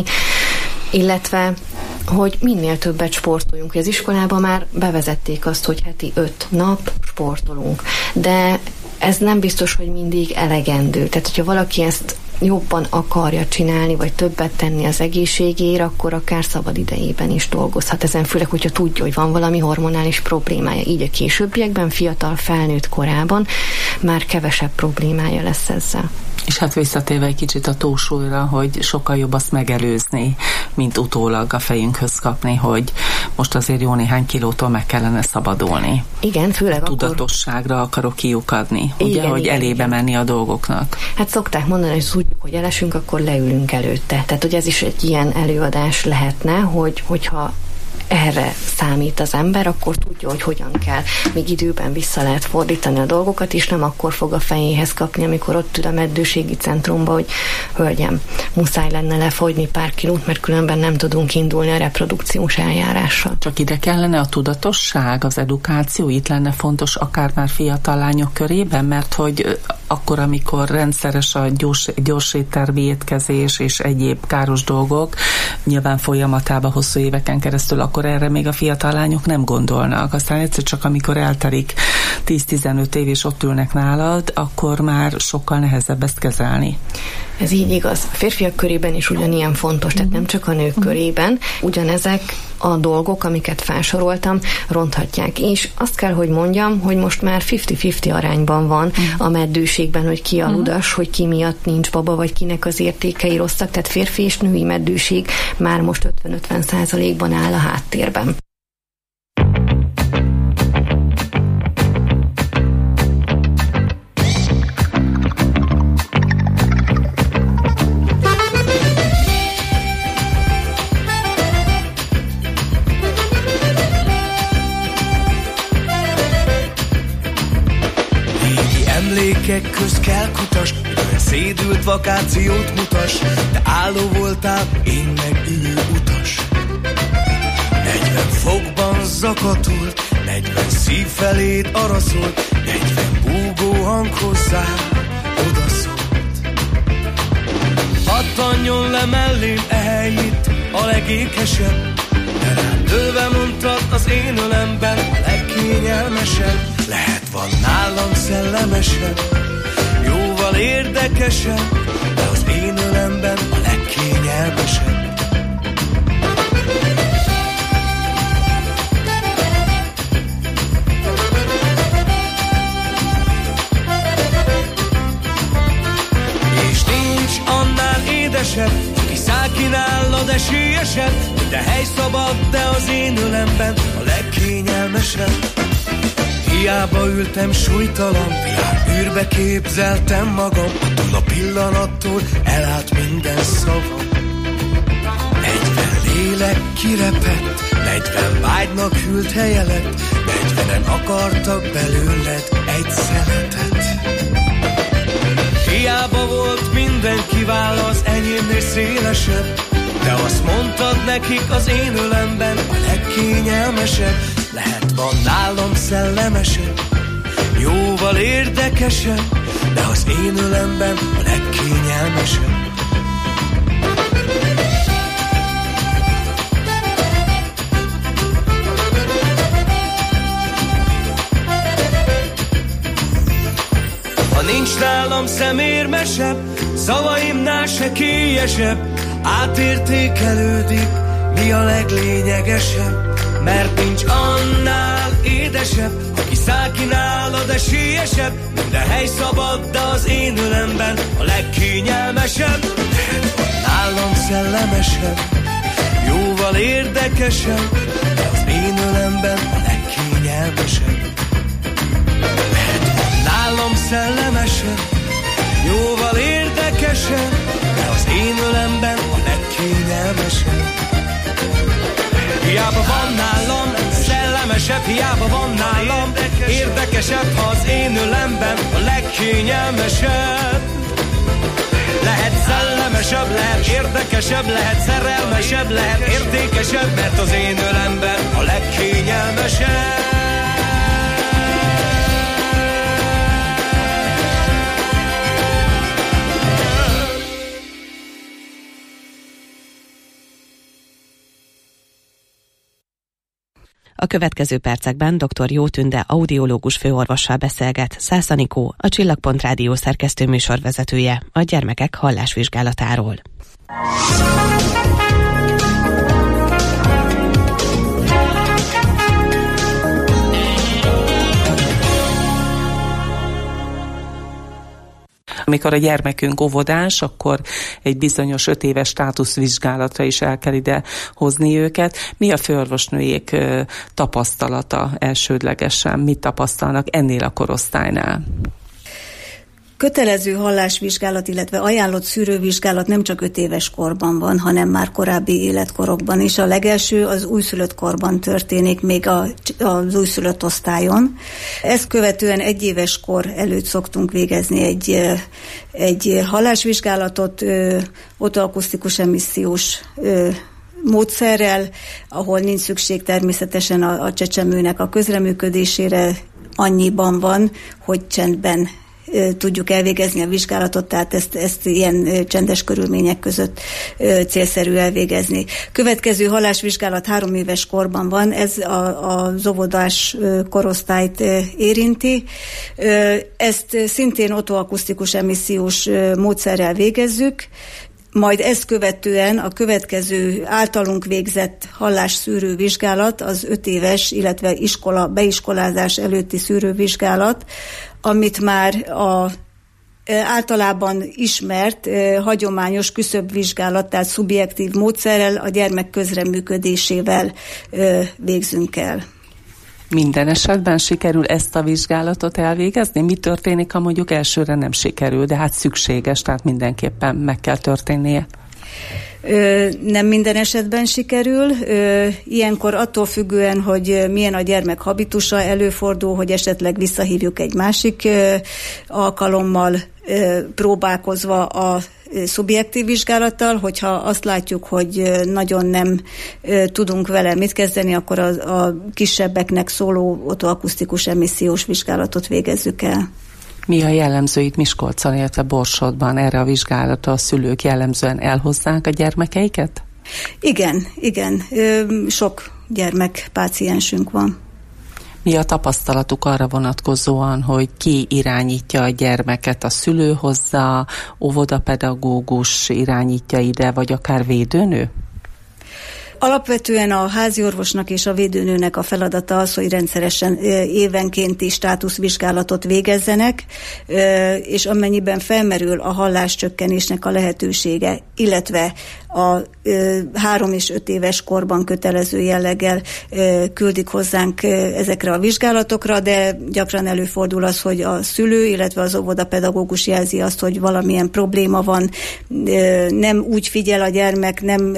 illetve hogy minél többet sportoljunk. Az iskolában már bevezették azt, hogy heti 5 nap sportolunk, de ez nem biztos, hogy mindig elegendő. Tehát, hogyha valaki ezt jobban akarja csinálni, vagy többet tenni az egészségére, akkor akár szabad idejében is dolgozhat ezen, főleg, hogyha tudja, hogy van valami hormonális problémája. Így a későbbiekben, fiatal felnőtt korában már kevesebb problémája lesz ezzel. És hát visszatérve egy kicsit a túlsúlyra, hogy sokkal jobb azt megelőzni, mint utólag a fejünkhöz kapni, hogy most azért jó néhány kilótól meg kellene szabadulni. Igen, főleg akkor... Tudatosságra akarok kiukadni, ugye, igen, hogy igen, elébe igen. menni a dolgoknak. Hát szokták mondani, hogy tudjuk, hogy elesünk, akkor leülünk előtte. Tehát, hogy ez is egy ilyen előadás lehetne, hogyha erre számít az ember, akkor tudja, hogy hogyan kell. Még időben vissza lehet fordítani a dolgokat, és nem akkor fog a fejéhez kapni, amikor ott ül a meddőségi centrumban, hogy hölgyem, muszáj lenne lefogyni pár kilót, mert különben nem tudunk indulni a reprodukciós eljárással. Csak ide kellene a tudatosság, az edukáció, itt lenne fontos akár már fiatal lányok körében, mert hogy akkor, amikor rendszeres a gyors éttermi étkezés és egyéb káros dolgok, nyilván folyamatában hosszú éveken keresztül, akkor erre még a fiatal lányok nem gondolnak. Aztán egyszer csak amikor eltelik 10-15 év és ott ülnek nálad, akkor már sokkal nehezebb ezt kezelni. Ez így igaz. A férfiak körében is ugyanilyen fontos, tehát nem csak a nők körében. Ugyanezek a dolgok, amiket felsoroltam, ronthatják. És azt kell, hogy mondjam, hogy most már 50-50 arányban van a meddőségben, hogy ki a ludas, hogy ki miatt nincs baba, vagy kinek az értékei rosszak. Tehát férfi és női meddőség már most 50-50%-ban áll a háttérben. Emlékek közt kell kutas, olyan szédült vakációt mutas, te álló voltál, én meg ülő utas. 40 fokban zakatolt, 40 szív feléd araszolt, 40 búgó hang hozzá odaszólt. Pattanjon le mellém ehelyett a legékesebb, de rám dőlve mondtad az én ölemben a legkényelmesebb. Lehet van nálam szellemesebb, jóval érdekesebb, de az én ölemben a legkényelmesebb. És nincs annál édesebb, aki száll kínálod esélyesebb, de hely szabad, de az én ölemben a legkényelmesebb. Hiába ültem súlytalan, világ űrbe képzeltem magam, attól a pillanattól elállt minden szavam. 40 lélek kirepett, 40 vágynak hűlt helye lett, 40-en akartak belőled egy szeletet. Hiába volt mindenki váll az enyémnél szélesebb, de azt mondtad nekik az én ölemben a legkényelmesebb. legkényelmesebb. Lehet van nálam szellemesebb, jóval érdekesebb, de az én ölemben a legkényelmesebb. Ha nincs nálam szemérmesebb, szavaimnál se kélyesebb, átértékelődik, mi a leglényegesebb, mert nincs annál édesebb, aki száll ki nálad esélyesebb, minden hely szabad, de az én ölemben a legkényelmesebb. Lehet van nálam szellemesebb, jóval érdekesebb, de az én ölemben a legkényelmesebb. Lehet van nálam szellemesebb, jóval érdekesebb, de az én ölemben a legkényelmesebb. Hiába van nálam szellemesebb, hiába van nálam érdekesebb, ha az én ölemben a legkényelmesebb. Lehet szellemesebb, lehet érdekesebb, lehet szerelmesebb, lehet értékesebb, mert az én ölemben a legkényelmesebb. A következő percekben dr. Jó Tünde audiológus főorvossal beszélget Szász Anikó, a Csillagpont Rádió szerkesztő műsorvezetője a gyermekek hallásvizsgálatáról. Amikor a gyermekünk óvodás, akkor egy bizonyos 5 éves státuszvizsgálatra is el kell ide hozni őket. Mi a főorvosnőjék tapasztalata elsődlegesen? Mit tapasztalnak ennél a korosztálynál? Kötelező hallásvizsgálat, illetve ajánlott szűrővizsgálat nem csak 5 éves korban van, hanem már korábbi életkorokban is. A legelső az újszülött korban történik, még az újszülött osztályon. Ezt követően 1 éves kor előtt szoktunk végezni egy hallásvizsgálatot, otoakusztikus emissziós módszerrel, ahol nincs szükség természetesen a csecsemőnek a közreműködésére, annyiban van, hogy csendben tudjuk elvégezni a vizsgálatot, tehát ezt ilyen csendes körülmények között célszerű elvégezni. Következő hallásvizsgálat 3 éves korban van, ez az óvodás korosztályt érinti. Ezt szintén otoakusztikus emissziós módszerrel végezzük, majd ezt követően a következő általunk végzett hallásszűrő vizsgálat, az 5 éves, illetve beiskolázás előtti szűrővizsgálat, amit már általában ismert hagyományos küszöbvizsgálat, tehát szubjektív módszerrel, a gyermek közreműködésével végzünk el. Minden esetben sikerül ezt a vizsgálatot elvégezni? Mi történik, ha mondjuk elsőre nem sikerül, de hát szükséges, tehát mindenképpen meg kell történnie? Nem minden esetben sikerül. Ilyenkor attól függően, hogy milyen a gyermek habitusa, előfordul, hogy esetleg visszahívjuk egy másik alkalommal, próbálkozva a szubjektív vizsgálattal, hogyha azt látjuk, hogy nagyon nem tudunk vele mit kezdeni, akkor a kisebbeknek szóló otoakusztikus emissziós vizsgálatot végezzük el. Mi a jellemző itt Miskolcon, illetve Borsodban erre a vizsgálatra a szülők jellemzően elhozzák a gyermekeiket? Igen. Sok gyermekpáciensünk van. Mi a tapasztalatuk arra vonatkozóan, hogy ki irányítja a gyermeket, a szülő hozza, óvodapedagógus irányítja ide, vagy akár védőnő? Alapvetően a háziorvosnak és a védőnőnek a feladata az, hogy rendszeresen évenkénti státuszvizsgálatot végezzenek, és amennyiben felmerül a halláscsökkenésnek a lehetősége, illetve a 3 és 5 éves korban kötelező jelleggel küldik hozzánk ezekre a vizsgálatokra, de gyakran előfordul az, hogy a szülő, illetve az óvodapedagógus jelzi azt, hogy valamilyen probléma van, nem úgy figyel a gyermek, nem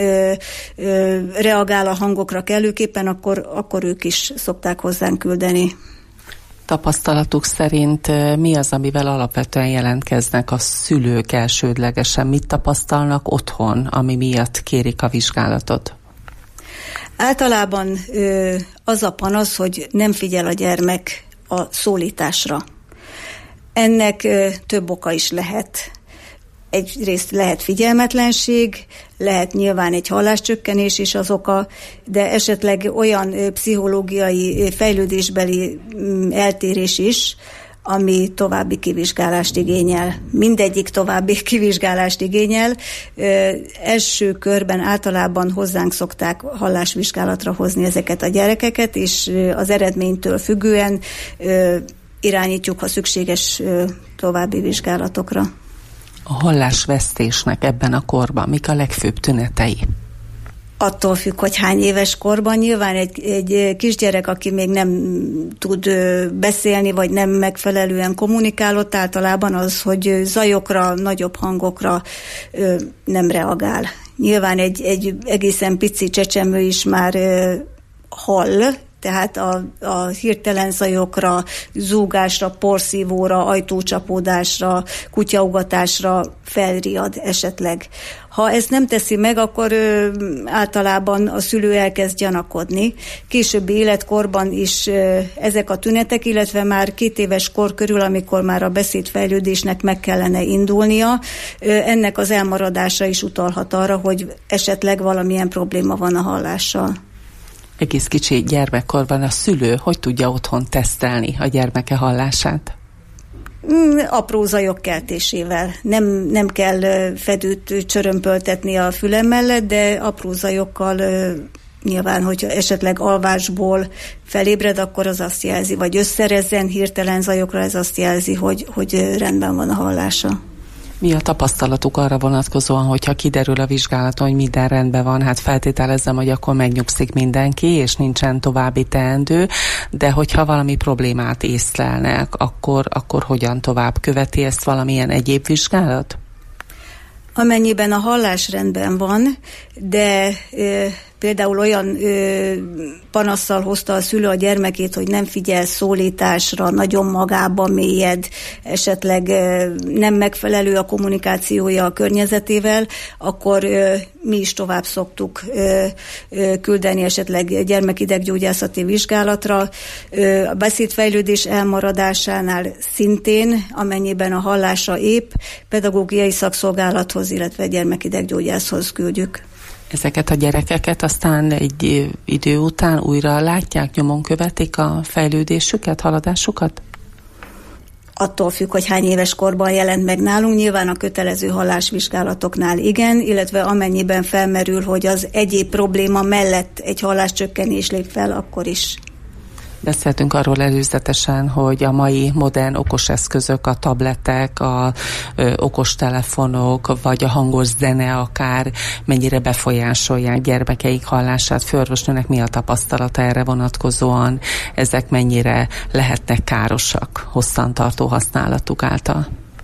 reagál a hangokra kellőképpen, akkor ők is szokták hozzánk küldeni. Tapasztalatuk szerint mi az, amivel alapvetően jelentkeznek a szülők elsődlegesen? Mit tapasztalnak otthon, ami miatt kérik a vizsgálatot? Általában az a panasz, hogy nem figyel a gyermek a szólításra. Ennek több oka is lehet. Egyrészt lehet figyelmetlenség, lehet nyilván egy halláscsökkenés is az oka, de esetleg olyan pszichológiai fejlődésbeli eltérés is, ami további kivizsgálást igényel. Mindegyik további kivizsgálást igényel. Első körben általában hozzánk szokták hallásvizsgálatra hozni ezeket a gyerekeket, és az eredménytől függően irányítjuk, ha szükséges, további vizsgálatokra. A hallásvesztésnek ebben a korban mik a legfőbb tünetei? Attól függ, hogy hány éves korban. Nyilván egy kisgyerek, aki még nem tud beszélni, vagy nem megfelelően kommunikálott, általában az, hogy zajokra, nagyobb hangokra nem reagál. Nyilván egy egészen pici csecsemő is már hall, tehát a hirtelen zajokra, zúgásra, porszívóra, ajtócsapódásra, kutyaugatásra felriad esetleg. Ha ezt nem teszi meg, akkor általában a szülő elkezd gyanakodni. Későbbi életkorban is ezek a tünetek, illetve már 2 éves kor körül, amikor már a beszédfejlődésnek meg kellene indulnia, ennek az elmaradása is utalhat arra, hogy esetleg valamilyen probléma van a hallással. Egész kicsi gyermekkorban a szülő hogy tudja otthon tesztelni a gyermeke hallását? Apró zajok keltésével. Nem kell fedőt csörömpöltetni a fülem mellett, de apró zajokkal nyilván, hogyha esetleg alvásból felébred, akkor az azt jelzi, vagy összerezzen hirtelen zajokra, ez azt jelzi, hogy rendben van a hallása. Mi a tapasztalatuk arra vonatkozóan, hogyha kiderül a vizsgálaton, hogy minden rendben van, hát feltételezem, hogy akkor megnyugszik mindenki, és nincsen további teendő, de hogyha valami problémát észlelnek, akkor hogyan tovább? Követi ezt valamilyen egyéb vizsgálat? Amennyiben a hallás rendben van, de például olyan panasszal hozta a szülő a gyermekét, hogy nem figyel szólításra, nagyon magába mélyed, esetleg nem megfelelő a kommunikációja a környezetével, akkor mi is tovább szoktuk küldeni esetleg gyermekideggyógyászati vizsgálatra. A beszédfejlődés elmaradásánál szintén, amennyiben a hallása épp, pedagógiai szakszolgálathoz, illetve gyermekideggyógyászhoz küldjük. Ezeket a gyerekeket aztán egy idő után újra látják, nyomon követik a fejlődésüket, haladásukat? Attól függ, hogy hány éves korban jelent meg nálunk, nyilván a kötelező hallásvizsgálatoknál igen, illetve amennyiben felmerül, hogy az egyéb probléma mellett egy halláscsökkenés lép fel, akkor is. Beszéltünk arról előzetesen, hogy a mai modern okos eszközök, a tabletek, a okostelefonok, vagy a hangos zene akár mennyire befolyásolják gyermekeik hallását. Főorvosnőnek mi a tapasztalata erre vonatkozóan? Ezek mennyire lehetnek károsak hosszantartó használatuk által?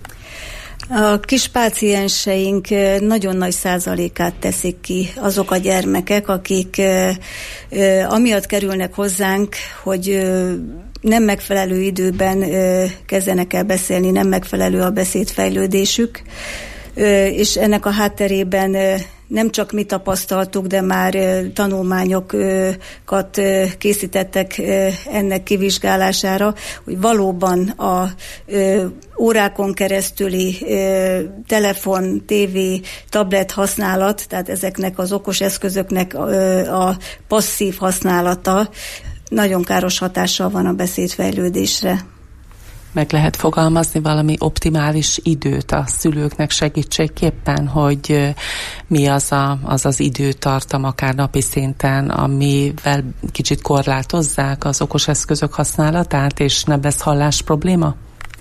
A kis pácienseink nagyon nagy százalékát teszik ki azok a gyermekek, akik amiatt kerülnek hozzánk, hogy nem megfelelő időben kezdenek el beszélni, nem megfelelő a beszédfejlődésük, és ennek a hátterében nem csak mi tapasztaltuk, de már tanulmányokat készítettek ennek kivizsgálására, hogy valóban a órákon keresztüli telefon, tévé, tablet használat, tehát ezeknek az okos eszközöknek a passzív használata nagyon káros hatással van a beszédfejlődésre. Meg lehet fogalmazni valami optimális időt a szülőknek segítségképpen, hogy mi az időtartam, akár napi szinten, amivel kicsit korlátozzák az okos eszközök használatát, és nem lesz hallás probléma?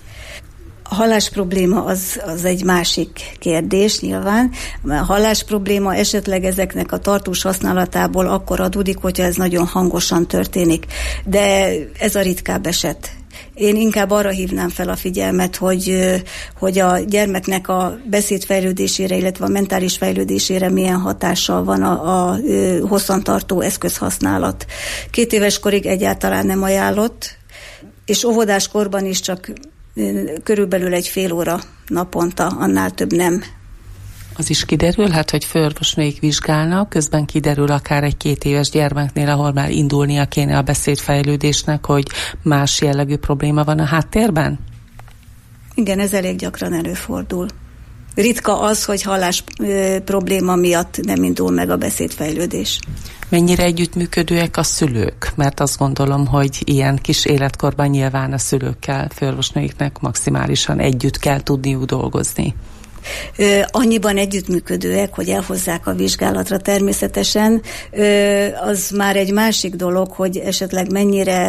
A hallás probléma az egy másik kérdés nyilván. A hallás probléma esetleg ezeknek a tartós használatából akkor adódik, hogyha ez nagyon hangosan történik. De ez a ritkább eset. Én inkább arra hívnám fel a figyelmet, hogy a gyermeknek a beszédfejlődésére, illetve a mentális fejlődésére milyen hatással van a hosszantartó eszközhasználat. 2 éves korig egyáltalán nem ajánlott, és óvodás korban is csak körülbelül egy fél óra naponta, annál több nem. Az is kiderülhet, hogy főorvosnőik vizsgálnak, közben kiderül akár egy 2 éves gyermeknél, ahol már indulnia kéne a beszédfejlődésnek, hogy más jellegű probléma van a háttérben? Igen, ez elég gyakran előfordul. Ritka az, hogy hallás probléma miatt nem indul meg a beszédfejlődés. Mennyire együttműködőek a szülők? Mert azt gondolom, hogy ilyen kis életkorban nyilván a szülőkkel, főorvosnőiknek maximálisan együtt kell tudniuk dolgozni. Annyiban együttműködőek, hogy elhozzák a vizsgálatra természetesen, az már egy másik dolog, hogy esetleg mennyire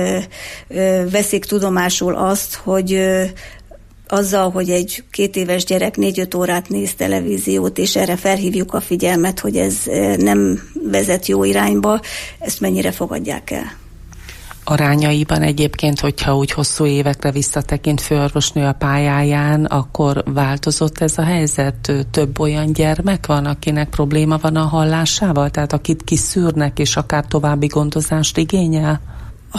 veszik tudomásul azt, hogy azzal, hogy egy 2 éves gyerek 4-5 órát néz televíziót, és erre felhívjuk a figyelmet, hogy ez nem vezet jó irányba, ezt mennyire fogadják el? Arányaiban egyébként, hogyha úgy hosszú évekre visszatekint főorvosnő a pályáján, akkor változott ez a helyzet? Több olyan gyermek van, akinek probléma van a hallásával? Tehát akit kiszűrnek, és akár további gondozást igényel? A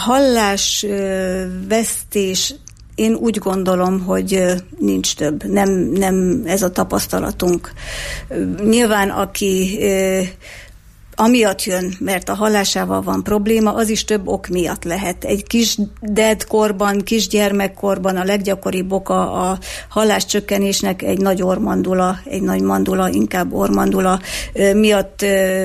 hallásvesztés, én úgy gondolom, hogy nincs több. Nem ez a tapasztalatunk. Nyilván aki amiatt jön, mert a hallásával van probléma, az is több ok miatt lehet. Egy kisdedkorban, kisgyermekkorban a leggyakoribb oka a halláscsökkenésnek egy nagy mandula, inkább orrmandula miatt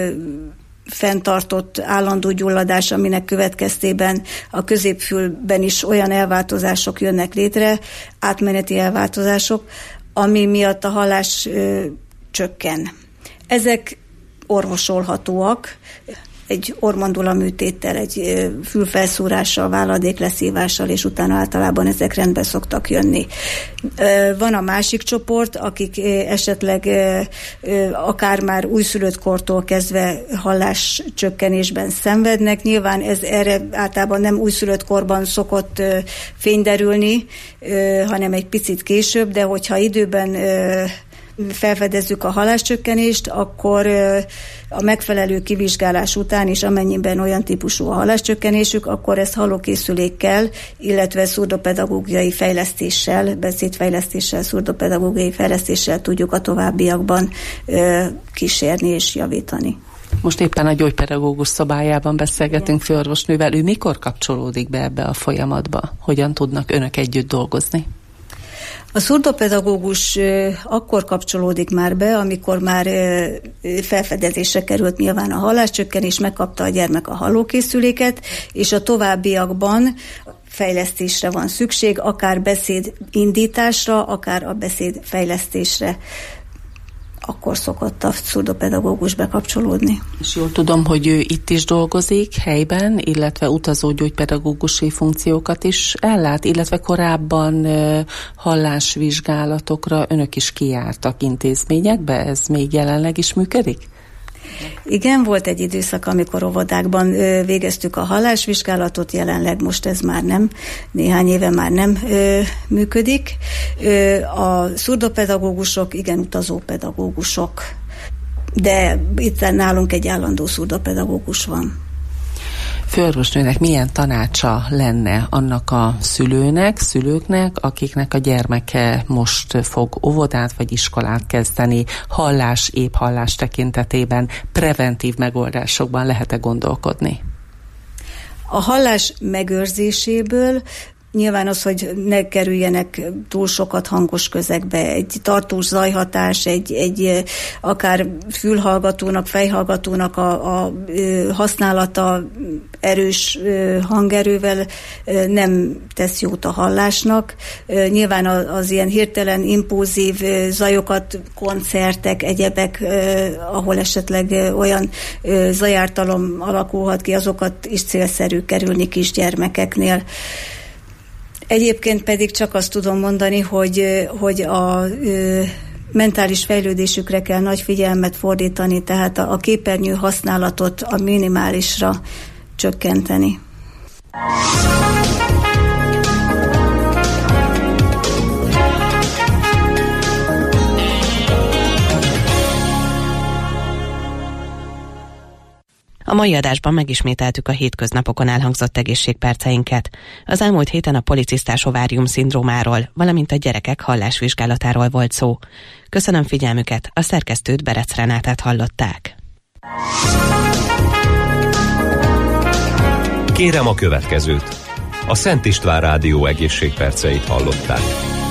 fenntartott állandó gyulladás, aminek következtében a középfülben is olyan elváltozások jönnek létre, átmeneti elváltozások, ami miatt a hallás csökken. Ezek orvosolhatóak, egy orrmandula műtéttel, egy fülfelszúrással, váladékleszívással, és utána általában ezek rendbe szoktak jönni. Van a másik csoport, akik esetleg akár már újszülött kortól kezdve halláscsökkenésben szenvednek. Nyilván ez erre általában nem újszülött korban szokott fényderülni, hanem egy picit később, de hogyha időben felfedezzük a halláscsökkenést, akkor a megfelelő kivizsgálás után is, amennyiben olyan típusú a halláscsökkenésük, akkor ezt hallókészülékkel, illetve szurdopedagógiai fejlesztéssel, beszédfejlesztéssel, szurdopedagógiai fejlesztéssel tudjuk a továbbiakban kísérni és javítani. Most éppen a gyógypedagógus szobájában beszélgetünk főorvosnővel. Ő mikor kapcsolódik be ebbe a folyamatba? Hogyan tudnak önök együtt dolgozni? A szurdopedagógus akkor kapcsolódik már be, amikor már felfedezésre került nyilván a halláscsökkenés, megkapta a gyermek a hallókészüléket, és a továbbiakban fejlesztésre van szükség, akár beszédindításra, akár a beszédfejlesztésre. Akkor szokott a szurdopedagógus bekapcsolódni. És jól tudom, hogy ő itt is dolgozik helyben, illetve utazó gyógypedagógusi funkciókat is ellát, illetve korábban hallásvizsgálatokra önök is kijártak intézményekbe, ez még jelenleg is működik? Igen, volt egy időszak, amikor óvodákban végeztük a hallásvizsgálatot, jelenleg most ez már nem, néhány éve már nem működik. A szurdopedagógusok, igen, utazó pedagógusok, de itt nálunk egy állandó szurdopedagógus van. Főorvosnőnek milyen tanácsa lenne annak a szülőknek, akiknek a gyermeke most fog óvodát vagy iskolát kezdeni, épp hallás tekintetében, preventív megoldásokban lehet-e gondolkodni? A hallás megőrzéséből nyilván az, hogy ne kerüljenek túl sokat hangos közegbe, egy tartós zajhatás, egy akár fülhallgatónak, fejhallgatónak a használata erős hangerővel nem tesz jót a hallásnak. Nyilván az ilyen hirtelen impulzív zajokat, koncertek, egyebek, ahol esetleg olyan zajártalom alakulhat ki, azokat is célszerű kerülni kisgyermekeknél. Egyébként pedig csak azt tudom mondani, hogy a mentális fejlődésükre kell nagy figyelmet fordítani, tehát a képernyő használatot a minimálisra csökkenteni. A mai adásban megismételtük a hétköznapokon elhangzott egészségperceinket. Az elmúlt héten a policisztás ovárium szindrómáról, valamint a gyerekek hallásvizsgálatáról volt szó. Köszönöm figyelmüket, a szerkesztőt, Berec Renátát hallották. Kérem a következőt. A Szent István Rádió egészségperceit hallották.